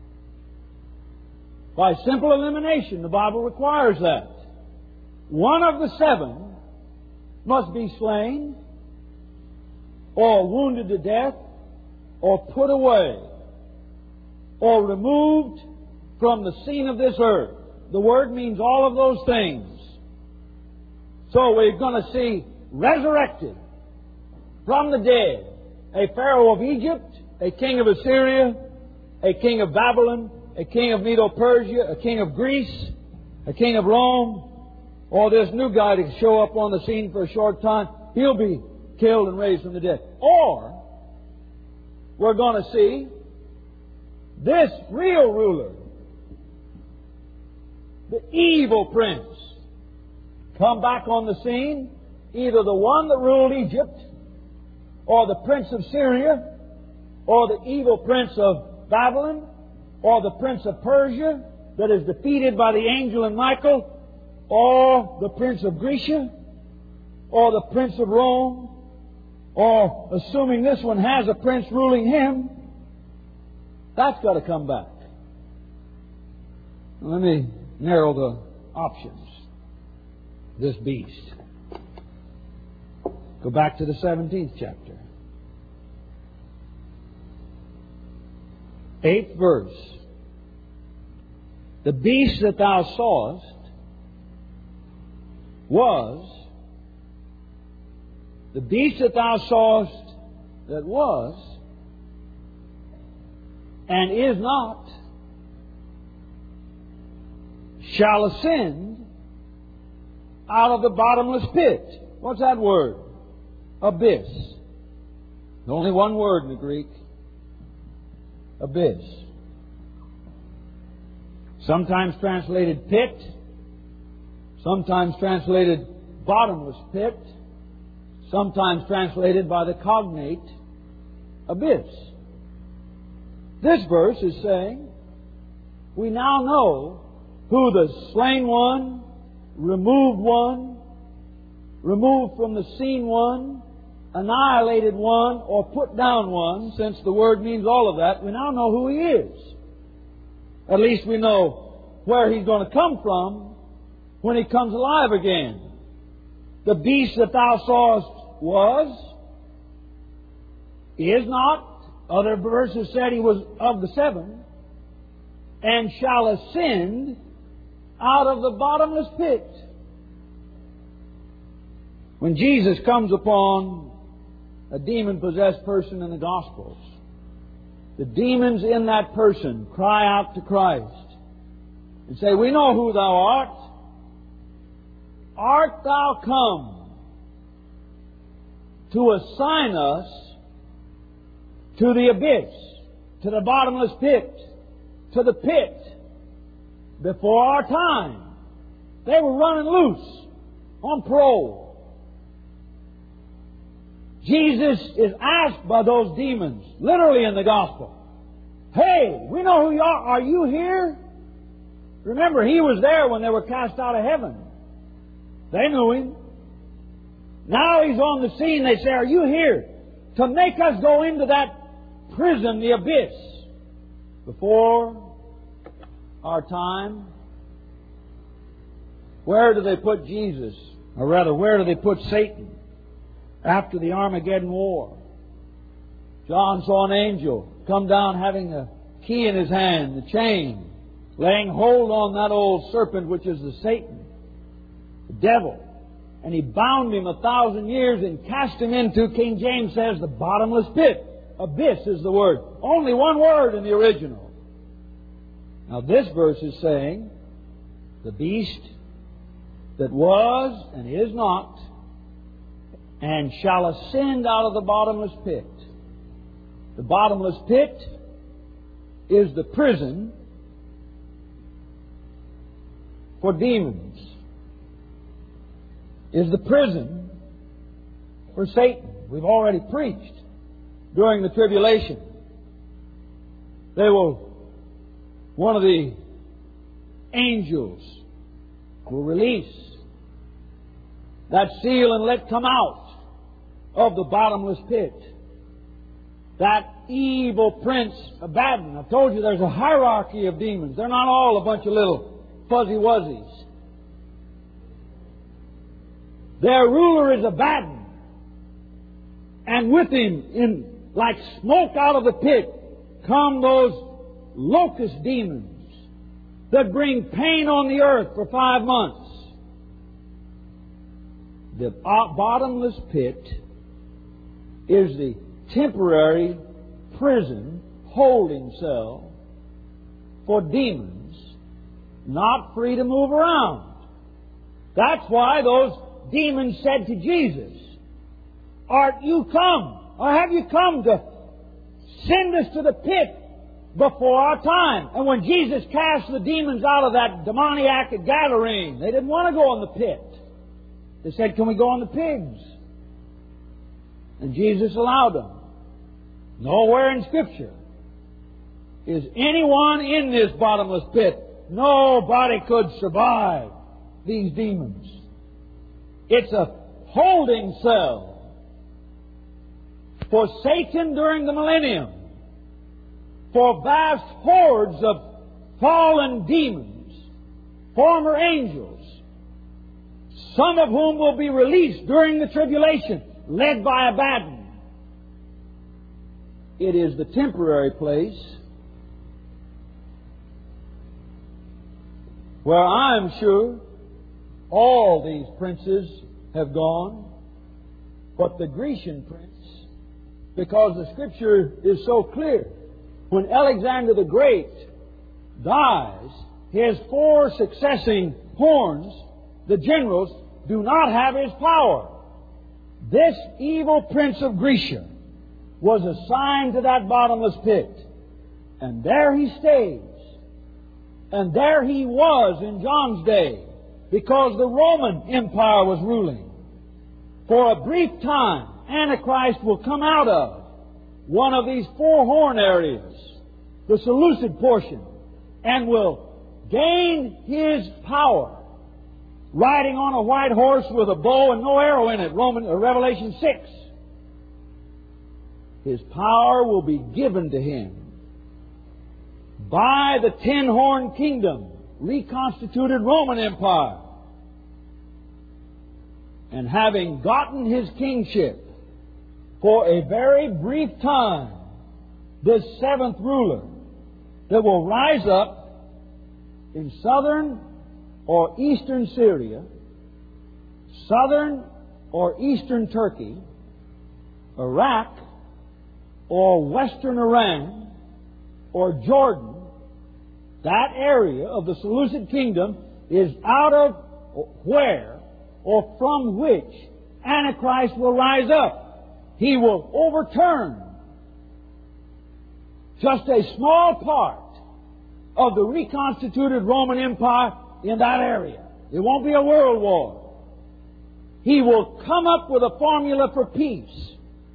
By simple elimination, the Bible requires that. One of the seven must be slain, or wounded to death, or put away, or removed from the scene of this earth. The word means all of those things. So we're going to see resurrected from the dead a Pharaoh of Egypt, a king of Assyria, a king of Babylon, a king of Medo-Persia, a king of Greece, a king of Rome, or this new guy to show up on the scene for a short time. He'll be killed and raised from the dead. Or we're going to see this real ruler, the evil prince, come back on the scene, either the one that ruled Egypt, or the prince of Syria, or the evil prince of Babylon, or the prince of Persia that is defeated by the angel and Michael, or the prince of Grecia, or the prince of Rome, or assuming this one has a prince ruling him, that's got to come back. Let me narrow the options. This beast. Go back to the seventeenth chapter. Eighth verse. The beast that thou sawest was, the beast that thou sawest that was, and is not, shall ascend out of the bottomless pit. What's that word? Abyss. There's only one word in the Greek. Abyss. Sometimes translated pit. Sometimes translated bottomless pit. Sometimes translated by the cognate abyss. This verse is saying, we now know who the slain one, removed one, removed from the scene one, annihilated one, or put down one, since the word means all of that. We now know who he is. At least we know where he's going to come from when he comes alive again. The beast that thou sawest was, is not, other verses said he was of the seven, and shall ascend out of the bottomless pit. When Jesus comes upon a demon-possessed person in the Gospels, the demons in that person cry out to Christ and say, we know who thou art. Art thou come to assign us to the abyss, to the bottomless pit, to the pit before our time? They were running loose on parole. Jesus is asked by those demons, literally in the Gospel, "Hey, we know who you are. Are you here?" Remember, He was there when they were cast out of heaven. They knew Him. Now He's on the scene. They say, "Are you here to make us go into that prison, the abyss?" Before our time, where do they put Jesus? Or rather, where do they put Satan after the Armageddon War? John saw an angel come down having a key in his hand, the chain, laying hold on that old serpent which is the Satan, the devil. And he bound him a thousand years and cast him into, King James says, the bottomless pit. Abyss is the word. Only one word in the original. Now this verse is saying, the beast that was and is not, and shall ascend out of the bottomless pit. The bottomless pit is the prison for demons. Is the prison for Satan. We've already preached during the tribulation. They will, one of the angels will release that seal and let come out of the bottomless pit that evil prince Abaddon. I've told you there's a hierarchy of demons. They're not all a bunch of little fuzzy wuzzies. Their ruler is Abaddon. And with him, in like smoke out of the pit, come those locust demons that bring pain on the earth for five months. The bottomless pit is the temporary prison holding cell for demons not free to move around. That's why those demons said to Jesus, "Art you come, or have you come to send us to the pit before our time?" And when Jesus cast the demons out of that demoniac at Gadarene, they didn't want to go in the pit. They said, "Can we go on the pigs?" And Jesus allowed them. Nowhere in Scripture is anyone in this bottomless pit. Nobody could survive these demons. It's a holding cell for Satan during the millennium, for vast hordes of fallen demons, former angels, some of whom will be released during the tribulation, led by Abaddon. It is the temporary place where I'm sure all these princes have gone, but the Grecian prince, because the Scripture is so clear, when Alexander the Great dies, his four succeeding horns, the generals, do not have his power. This evil prince of Grecia was assigned to that bottomless pit. And there he stays. And there he was in John's day, because the Roman Empire was ruling. For a brief time, Antichrist will come out of one of these four horn areas, the Seleucid portion, and will gain his power, riding on a white horse with a bow and no arrow in it, Roman, or Revelation six. His power will be given to him by the ten-horn kingdom, reconstituted Roman Empire. And having gotten his kingship for a very brief time, this seventh ruler that will rise up in southern or eastern Syria, southern or eastern Turkey, Iraq, or western Iran, or Jordan, that area of the Seleucid kingdom is out of where or from which Antichrist will rise up. He will overturn just a small part of the reconstituted Roman Empire in that area. It won't be a world war. He will come up with a formula for peace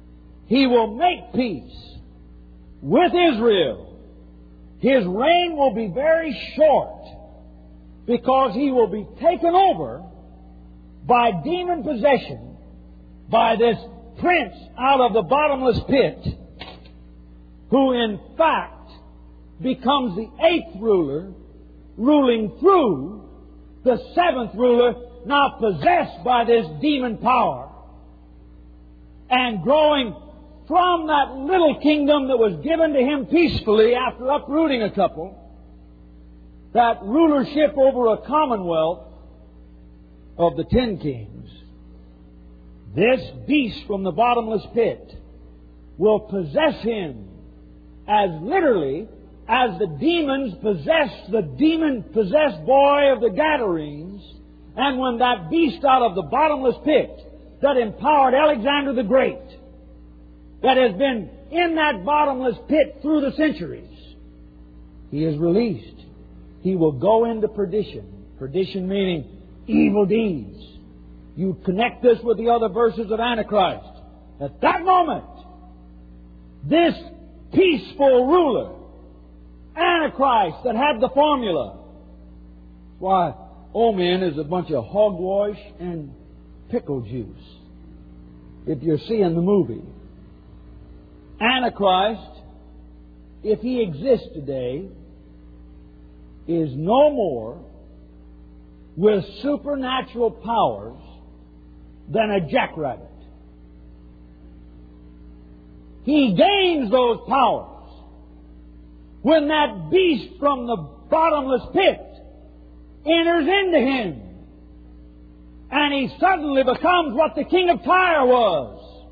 He will make peace with Israel. His reign will be very short because he will be taken over by demon possession by this prince out of the bottomless pit, who in fact becomes the eighth ruler, ruling through the seventh ruler, now possessed by this demon power, and growing from that little kingdom that was given to him peacefully after uprooting a couple, that rulership over a commonwealth of the ten kings. This beast from the bottomless pit will possess him as literally as the demons possessed the demon-possessed boy of the Gadarenes, and when that beast out of the bottomless pit that empowered Alexander the Great, that has been in that bottomless pit through the centuries, he is released. He will go into perdition. Perdition meaning evil deeds. You connect this with the other verses of Antichrist. At that moment, this peaceful ruler, Antichrist, that had the formula. Why, Omen is a bunch of hogwash and pickle juice, if you're seeing the movie. Antichrist, if he exists today, is no more with supernatural powers than a jackrabbit. He gains those powers when that beast from the bottomless pit enters into him, and he suddenly becomes what the king of Tyre was,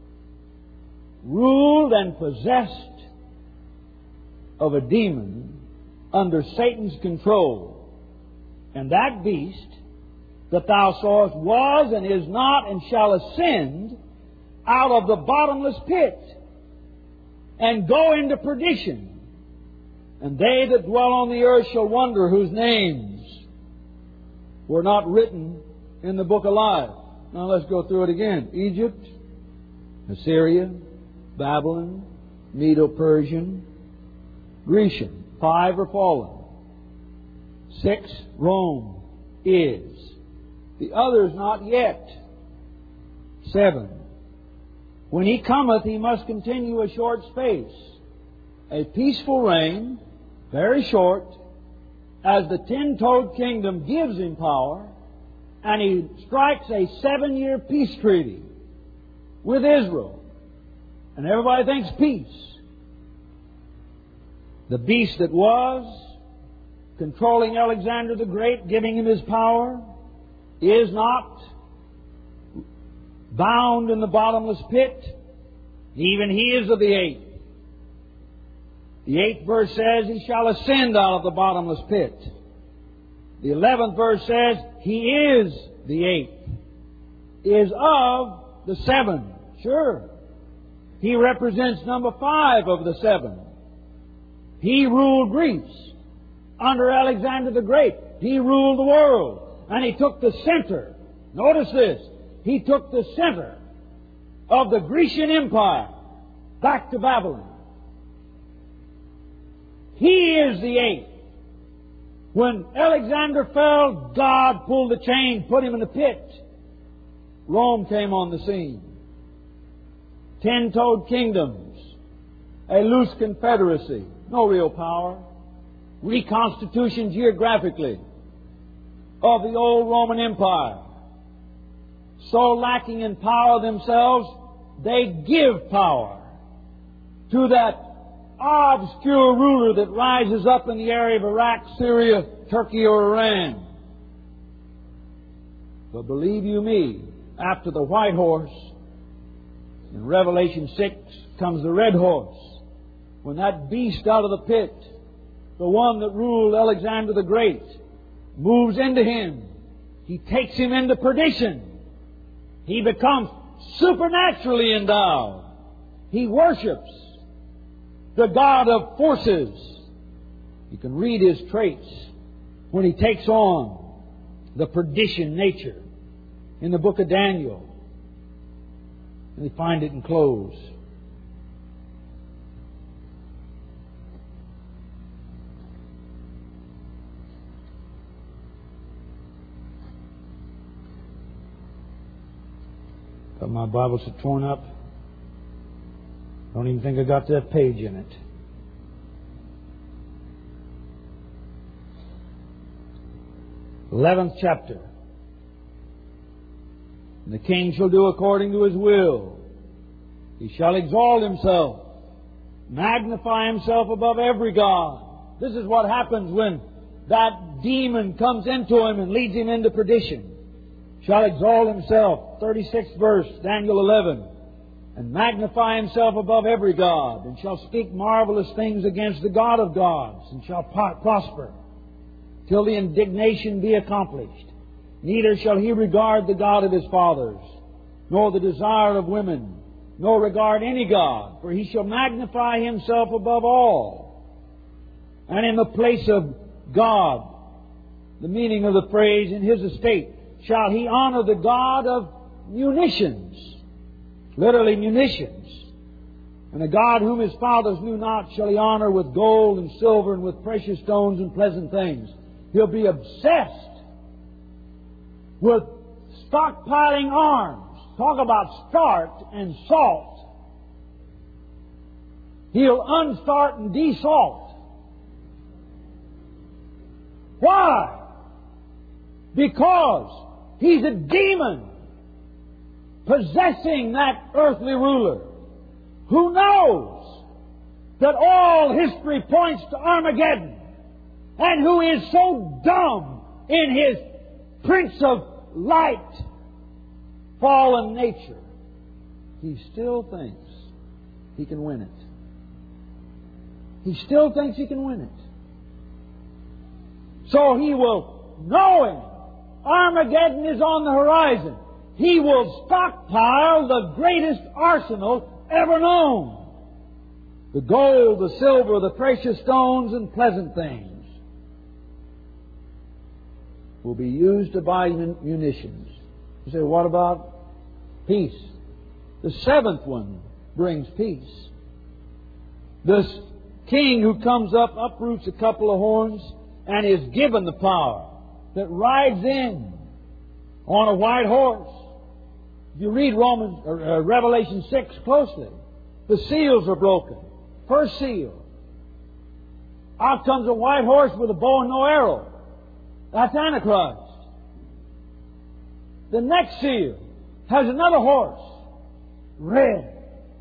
ruled and possessed of a demon under Satan's control. And that beast that thou sawest was and is not and shall ascend out of the bottomless pit and go into perdition. And they that dwell on the earth shall wonder whose names were not written in the book of life. Now let's go through it again. Egypt, Assyria, Babylon, Medo-Persian, Grecian. Five are fallen. Six, Rome is. The others not yet. Seven. When he cometh, he must continue a short space. A peaceful reign, very short, as the ten-toed kingdom gives him power, and he strikes a seven-year peace treaty with Israel. And everybody thinks peace. The beast that was controlling Alexander the Great, giving him his power, is not bound in the bottomless pit. Even he is of the eighth. The eighth verse says, he shall ascend out of the bottomless pit. The eleventh verse says, he is the eighth. Is of the seven. Sure. He represents number five of the seven. He ruled Greece under Alexander the Great. He ruled the world. And he took the center. Notice this. He took the center of the Grecian Empire back to Babylon. He is the eighth. When Alexander fell, God pulled the chain, put him in the pit. Rome came on the scene. Ten-toed kingdoms. A loose confederacy. No real power. Reconstitution geographically of the old Roman Empire. So lacking in power themselves, they give power to that obscure ruler that rises up in the area of Iraq, Syria, Turkey, or Iran. But believe you me, after the white horse, in Revelation six comes the red horse. When that beast out of the pit, the one that ruled Alexander the Great, moves into him, he takes him into perdition. He becomes supernaturally endowed. He worships the God of forces. You can read his traits when he takes on the perdition nature in the book of Daniel. And we find it in close. But my Bible's so torn up. Don't even think I got that page in it. Eleventh chapter. And the king shall do according to his will. He shall exalt himself, magnify himself above every god. This is what happens when that demon comes into him and leads him into perdition. Shall exalt himself, thirty-sixth verse, Daniel eleven, and magnify himself above every god, and shall speak marvelous things against the God of gods, and shall prosper, till the indignation be accomplished. Neither shall he regard the God of his fathers, nor the desire of women, nor regard any god, for he shall magnify himself above all. And in the place of God, the meaning of the phrase, in his estate, shall he honor the God of munitions. Literally munitions. And a God whom his fathers knew not shall he honor with gold and silver and with precious stones and pleasant things. He'll be obsessed with stockpiling arms. Talk about start and salt. He'll unstart and desalt. Why? Because he's a demon possessing that earthly ruler who knows that all history points to Armageddon, and who is so dumb in his prince of light, fallen nature, he still thinks he can win it. He still thinks he can win it. So he will, knowing Armageddon is on the horizon, he will stockpile the greatest arsenal ever known. The gold, the silver, the precious stones, and pleasant things will be used to buy munitions. You say, what about peace? The seventh one brings peace. This king who comes up uproots a couple of horns and is given the power, that rides in on a white horse. If you read Romans, or, uh, Revelation six closely, the seals are broken. First seal. Out comes a white horse with a bow and no arrow. That's Antichrist. The next seal has another horse. Red.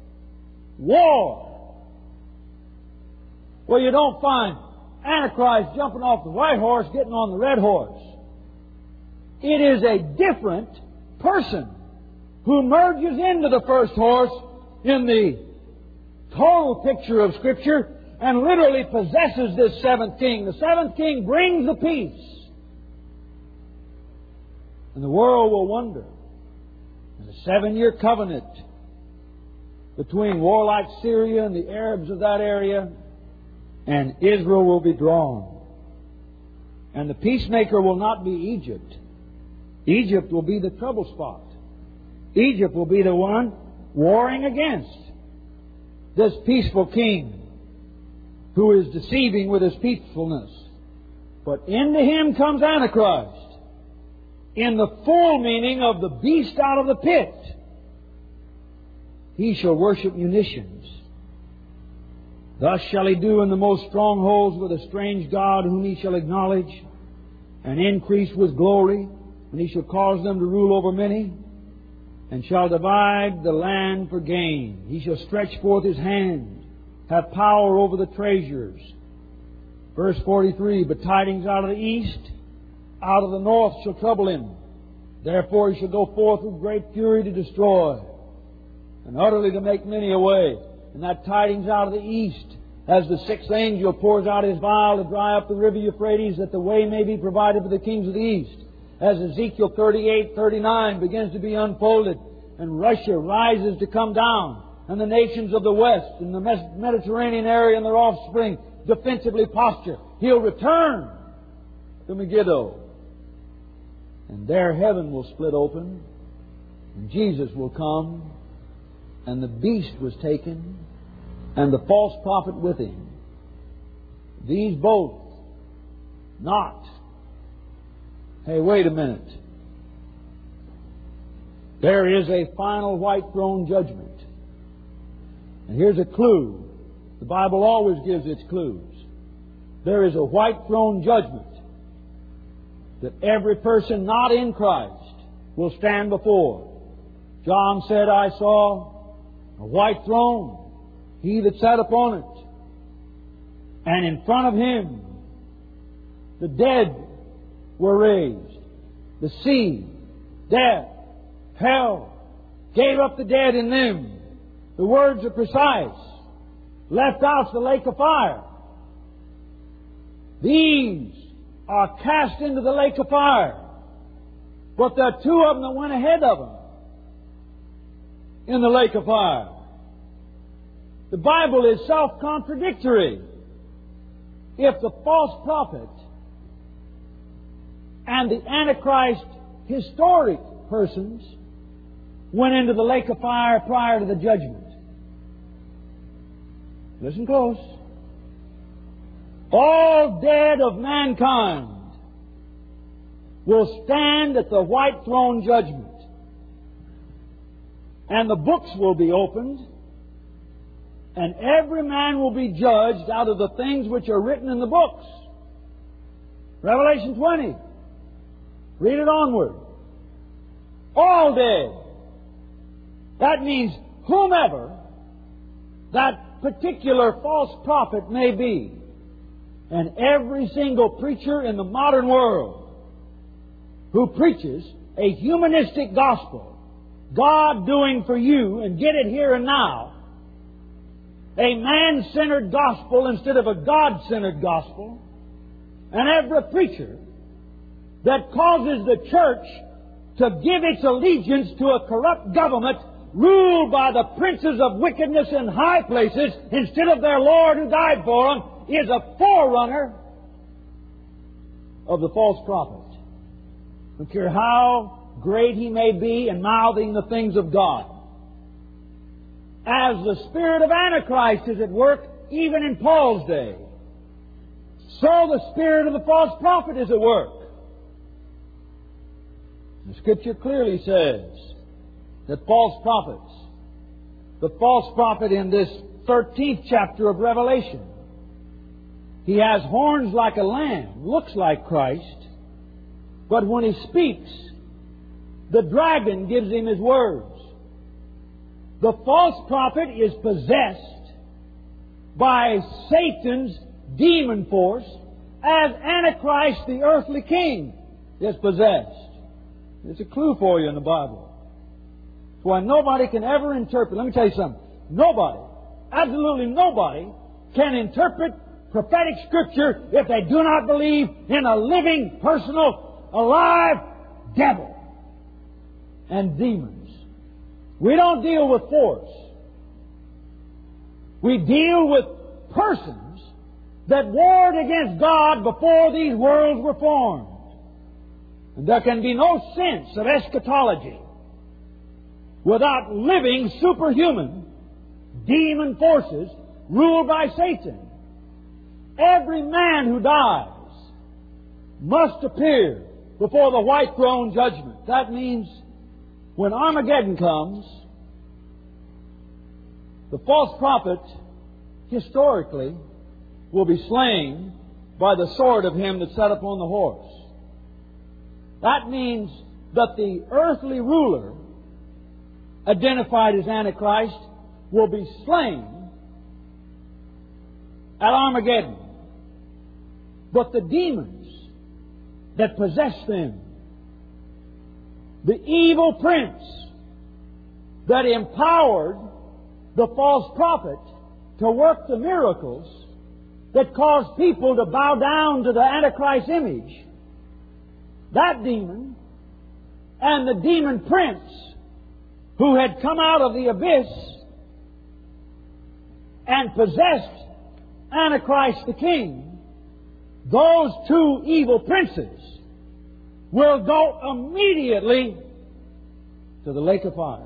War. Well, you don't find Antichrist jumping off the white horse, getting on the red horse. It is a different person who merges into the first horse in the total picture of Scripture and literally possesses this seventh king. The seventh king brings the peace. And the world will wonder. There's a seven-year covenant between warlike Syria and the Arabs of that area, and Israel will be drawn. And the peacemaker will not be Egypt. Egypt will be the trouble spot. Egypt will be the one warring against this peaceful king who is deceiving with his peacefulness. But into him comes Antichrist, in the full meaning of the beast out of the pit. He shall worship munitions. Thus shall he do in the most strongholds with a strange God whom he shall acknowledge, and increase with glory, and he shall cause them to rule over many, and shall divide the land for gain. He shall stretch forth his hand, have power over the treasures. Verse forty-three, but tidings out of the east, out of the north shall trouble him. Therefore he shall go forth with great fury to destroy, and utterly to make many away. And that tidings out of the east, as the sixth angel pours out his vial to dry up the river Euphrates, that the way may be provided for the kings of the east. As Ezekiel thirty-eight, thirty-nine begins to be unfolded, and Russia rises to come down, and the nations of the west, and the Mediterranean area and their offspring defensively posture. He'll return to Megiddo. And there heaven will split open, and Jesus will come, and the beast was taken, and the false prophet with him. These both not. Hey, wait a minute. There is a final white throne judgment. And here's a clue. The Bible always gives its clues. There is a white throne judgment that every person not in Christ will stand before. John said, I saw a white throne, He that sat upon it, and in front of Him the dead were raised. The sea, death, hell, gave up the dead in them. The words are precise. Left out the lake of fire. These are cast into the lake of fire. But there are two of them that went ahead of them in the lake of fire. The Bible is self-contradictory. If the false prophet and the Antichrist historic persons went into the lake of fire prior to the judgment. Listen close. All dead of mankind will stand at the white throne judgment. And the books will be opened, and every man will be judged out of the things which are written in the books. Revelation twenty. Read it onward. All dead. That means whomever that particular false prophet may be. And every single preacher in the modern world who preaches a humanistic gospel, God doing for you and get it here and now, a man-centered gospel instead of a God-centered gospel, and every preacher that causes the church to give its allegiance to a corrupt government ruled by the princes of wickedness in high places instead of their Lord who died for them is a forerunner of the false prophet. I don't care how great he may be in mouthing the things of God. As the spirit of Antichrist is at work even in Paul's day, so the spirit of the false prophet is at work. The Scripture clearly says that false prophets, the false prophet in this thirteenth chapter of Revelation, he has horns like a lamb, looks like Christ, but when he speaks, the dragon gives him his words. The false prophet is possessed by Satan's demon force as Antichrist, the earthly king, is possessed. It's a clue for you in the Bible. That's why nobody can ever interpret. Let me tell you something. Nobody, absolutely nobody, can interpret prophetic Scripture if they do not believe in a living, personal, alive devil and demons. We don't deal with force. We deal with persons that warred against God before these worlds were formed. And there can be no sense of eschatology without living superhuman demon forces ruled by Satan. Every man who dies must appear before the white throne judgment. That means when Armageddon comes, the false prophet historically will be slain by the sword of him that sat upon the horse. That means that the earthly ruler, identified as Antichrist, will be slain at Armageddon. But the demons that possess them, the evil prince that empowered the false prophet to work the miracles that caused people to bow down to the Antichrist image, that demon and the demon prince who had come out of the abyss and possessed Antichrist the king, those two evil princes will go immediately to the lake of fire.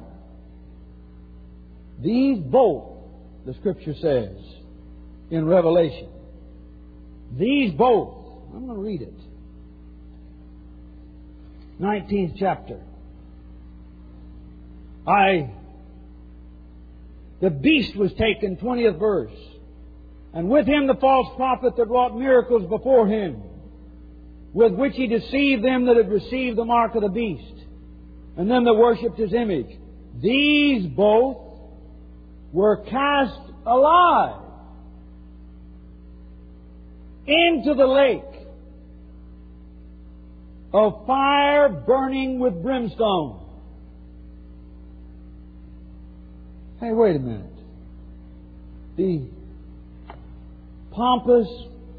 These both, the Scripture says in Revelation, these both, I'm going to read it. nineteenth chapter. I, the beast was taken, twentieth verse, and with him the false prophet that wrought miracles before him, with which he deceived them that had received the mark of the beast, and them that worshipped his image. These both were cast alive into the lake of fire burning with brimstone. Hey, wait a minute. The pompous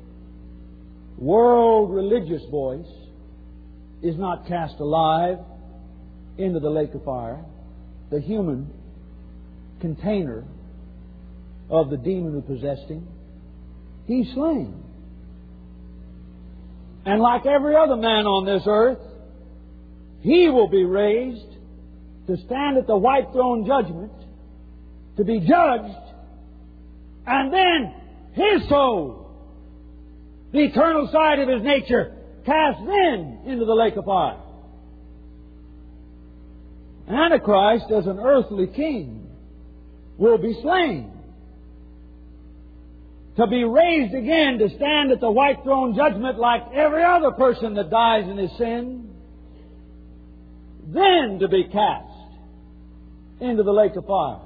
world religious voice is not cast alive into the lake of fire. The human container of the demon who possessed him, he's slain. And like every other man on this earth, he will be raised to stand at the white throne judgment, to be judged, and then his soul, the eternal side of his nature, cast then into the lake of fire. Antichrist, as an earthly king, will be slain, to be raised again to stand at the white throne judgment like every other person that dies in his sin, then to be cast into the lake of fire.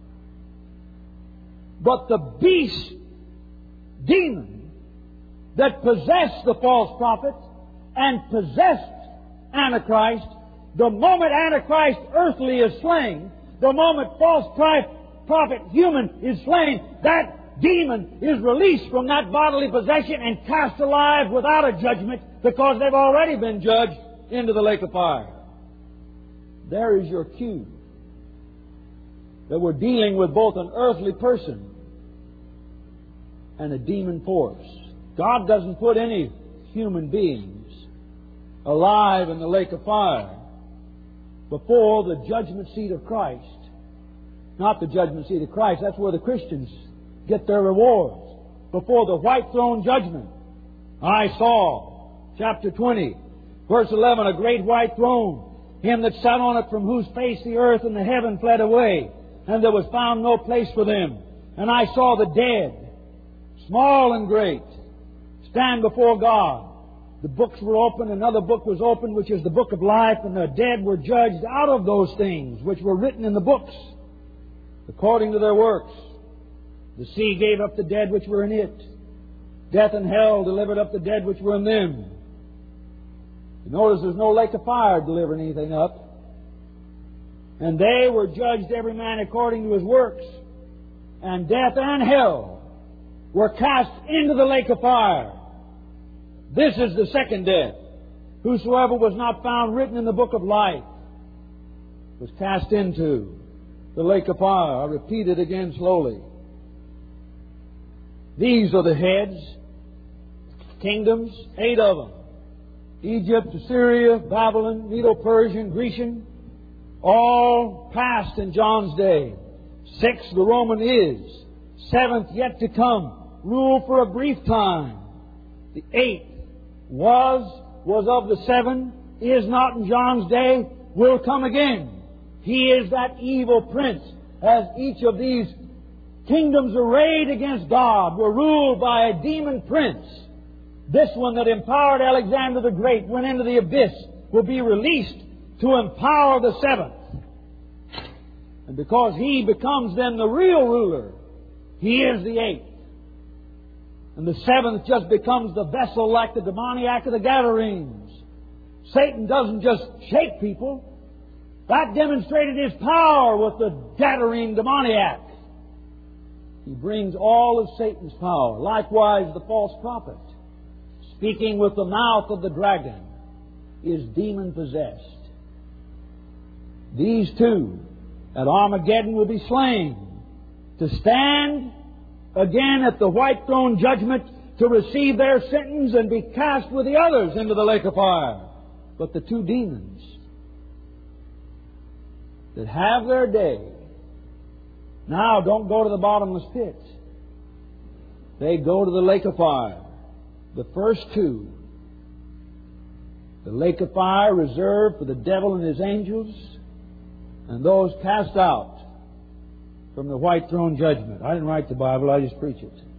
But the beast demon that possessed the false prophet and possessed Antichrist, the moment Antichrist earthly is slain, the moment false prophet human is slain, that demon is released from that bodily possession and cast alive without a judgment, because they've already been judged, into the lake of fire. There is your cue that we're dealing with both an earthly person and a demon force. God doesn't put any human beings alive in the lake of fire before the judgment seat of Christ. Not the judgment seat of Christ. That's where the Christians get their rewards. Before the white throne judgment. I saw, chapter twenty, verse eleven, a great white throne, him that sat on it, from whose face the earth and the heaven fled away, and there was found no place for them. And I saw the dead, small and great, stand before God. The books were opened, another book was opened, which is the book of life, and the dead were judged out of those things which were written in the books, according to their works. The sea gave up the dead which were in it. Death and hell delivered up the dead which were in them. You notice there's no lake of fire delivering anything up. And they were judged every man according to his works. And death and hell were cast into the lake of fire. This is the second death. Whosoever was not found written in the book of life was cast into the lake of fire. I repeat it again slowly. These are the heads, kingdoms, eight of them. Egypt, Assyria, Babylon, Medo-Persian, Grecian, all passed in John's day. Six, the Roman is. Seventh, yet to come, rule for a brief time. The eighth was, was of the seven, is not in John's day, will come again. He is that evil prince, as each of these kingdoms arrayed against God were ruled by a demon prince. This one that empowered Alexander the Great went into the abyss, will be released to empower the seventh. And because he becomes then the real ruler, he is the eighth. And the seventh just becomes the vessel like the demoniac of the Gadarenes. Satan doesn't just shake people. That demonstrated his power with the Gadarene demoniac. He brings all of Satan's power. Likewise, the false prophet, speaking with the mouth of the dragon, is demon-possessed. These two at Armageddon will be slain to stand again at the white throne judgment to receive their sentence and be cast with the others into the lake of fire. But the two demons that have their day now don't go to the bottomless pit. They go to the lake of fire. The first two, the lake of fire reserved for the devil and his angels, and those cast out from the white throne judgment. I didn't write the Bible, I just preach it.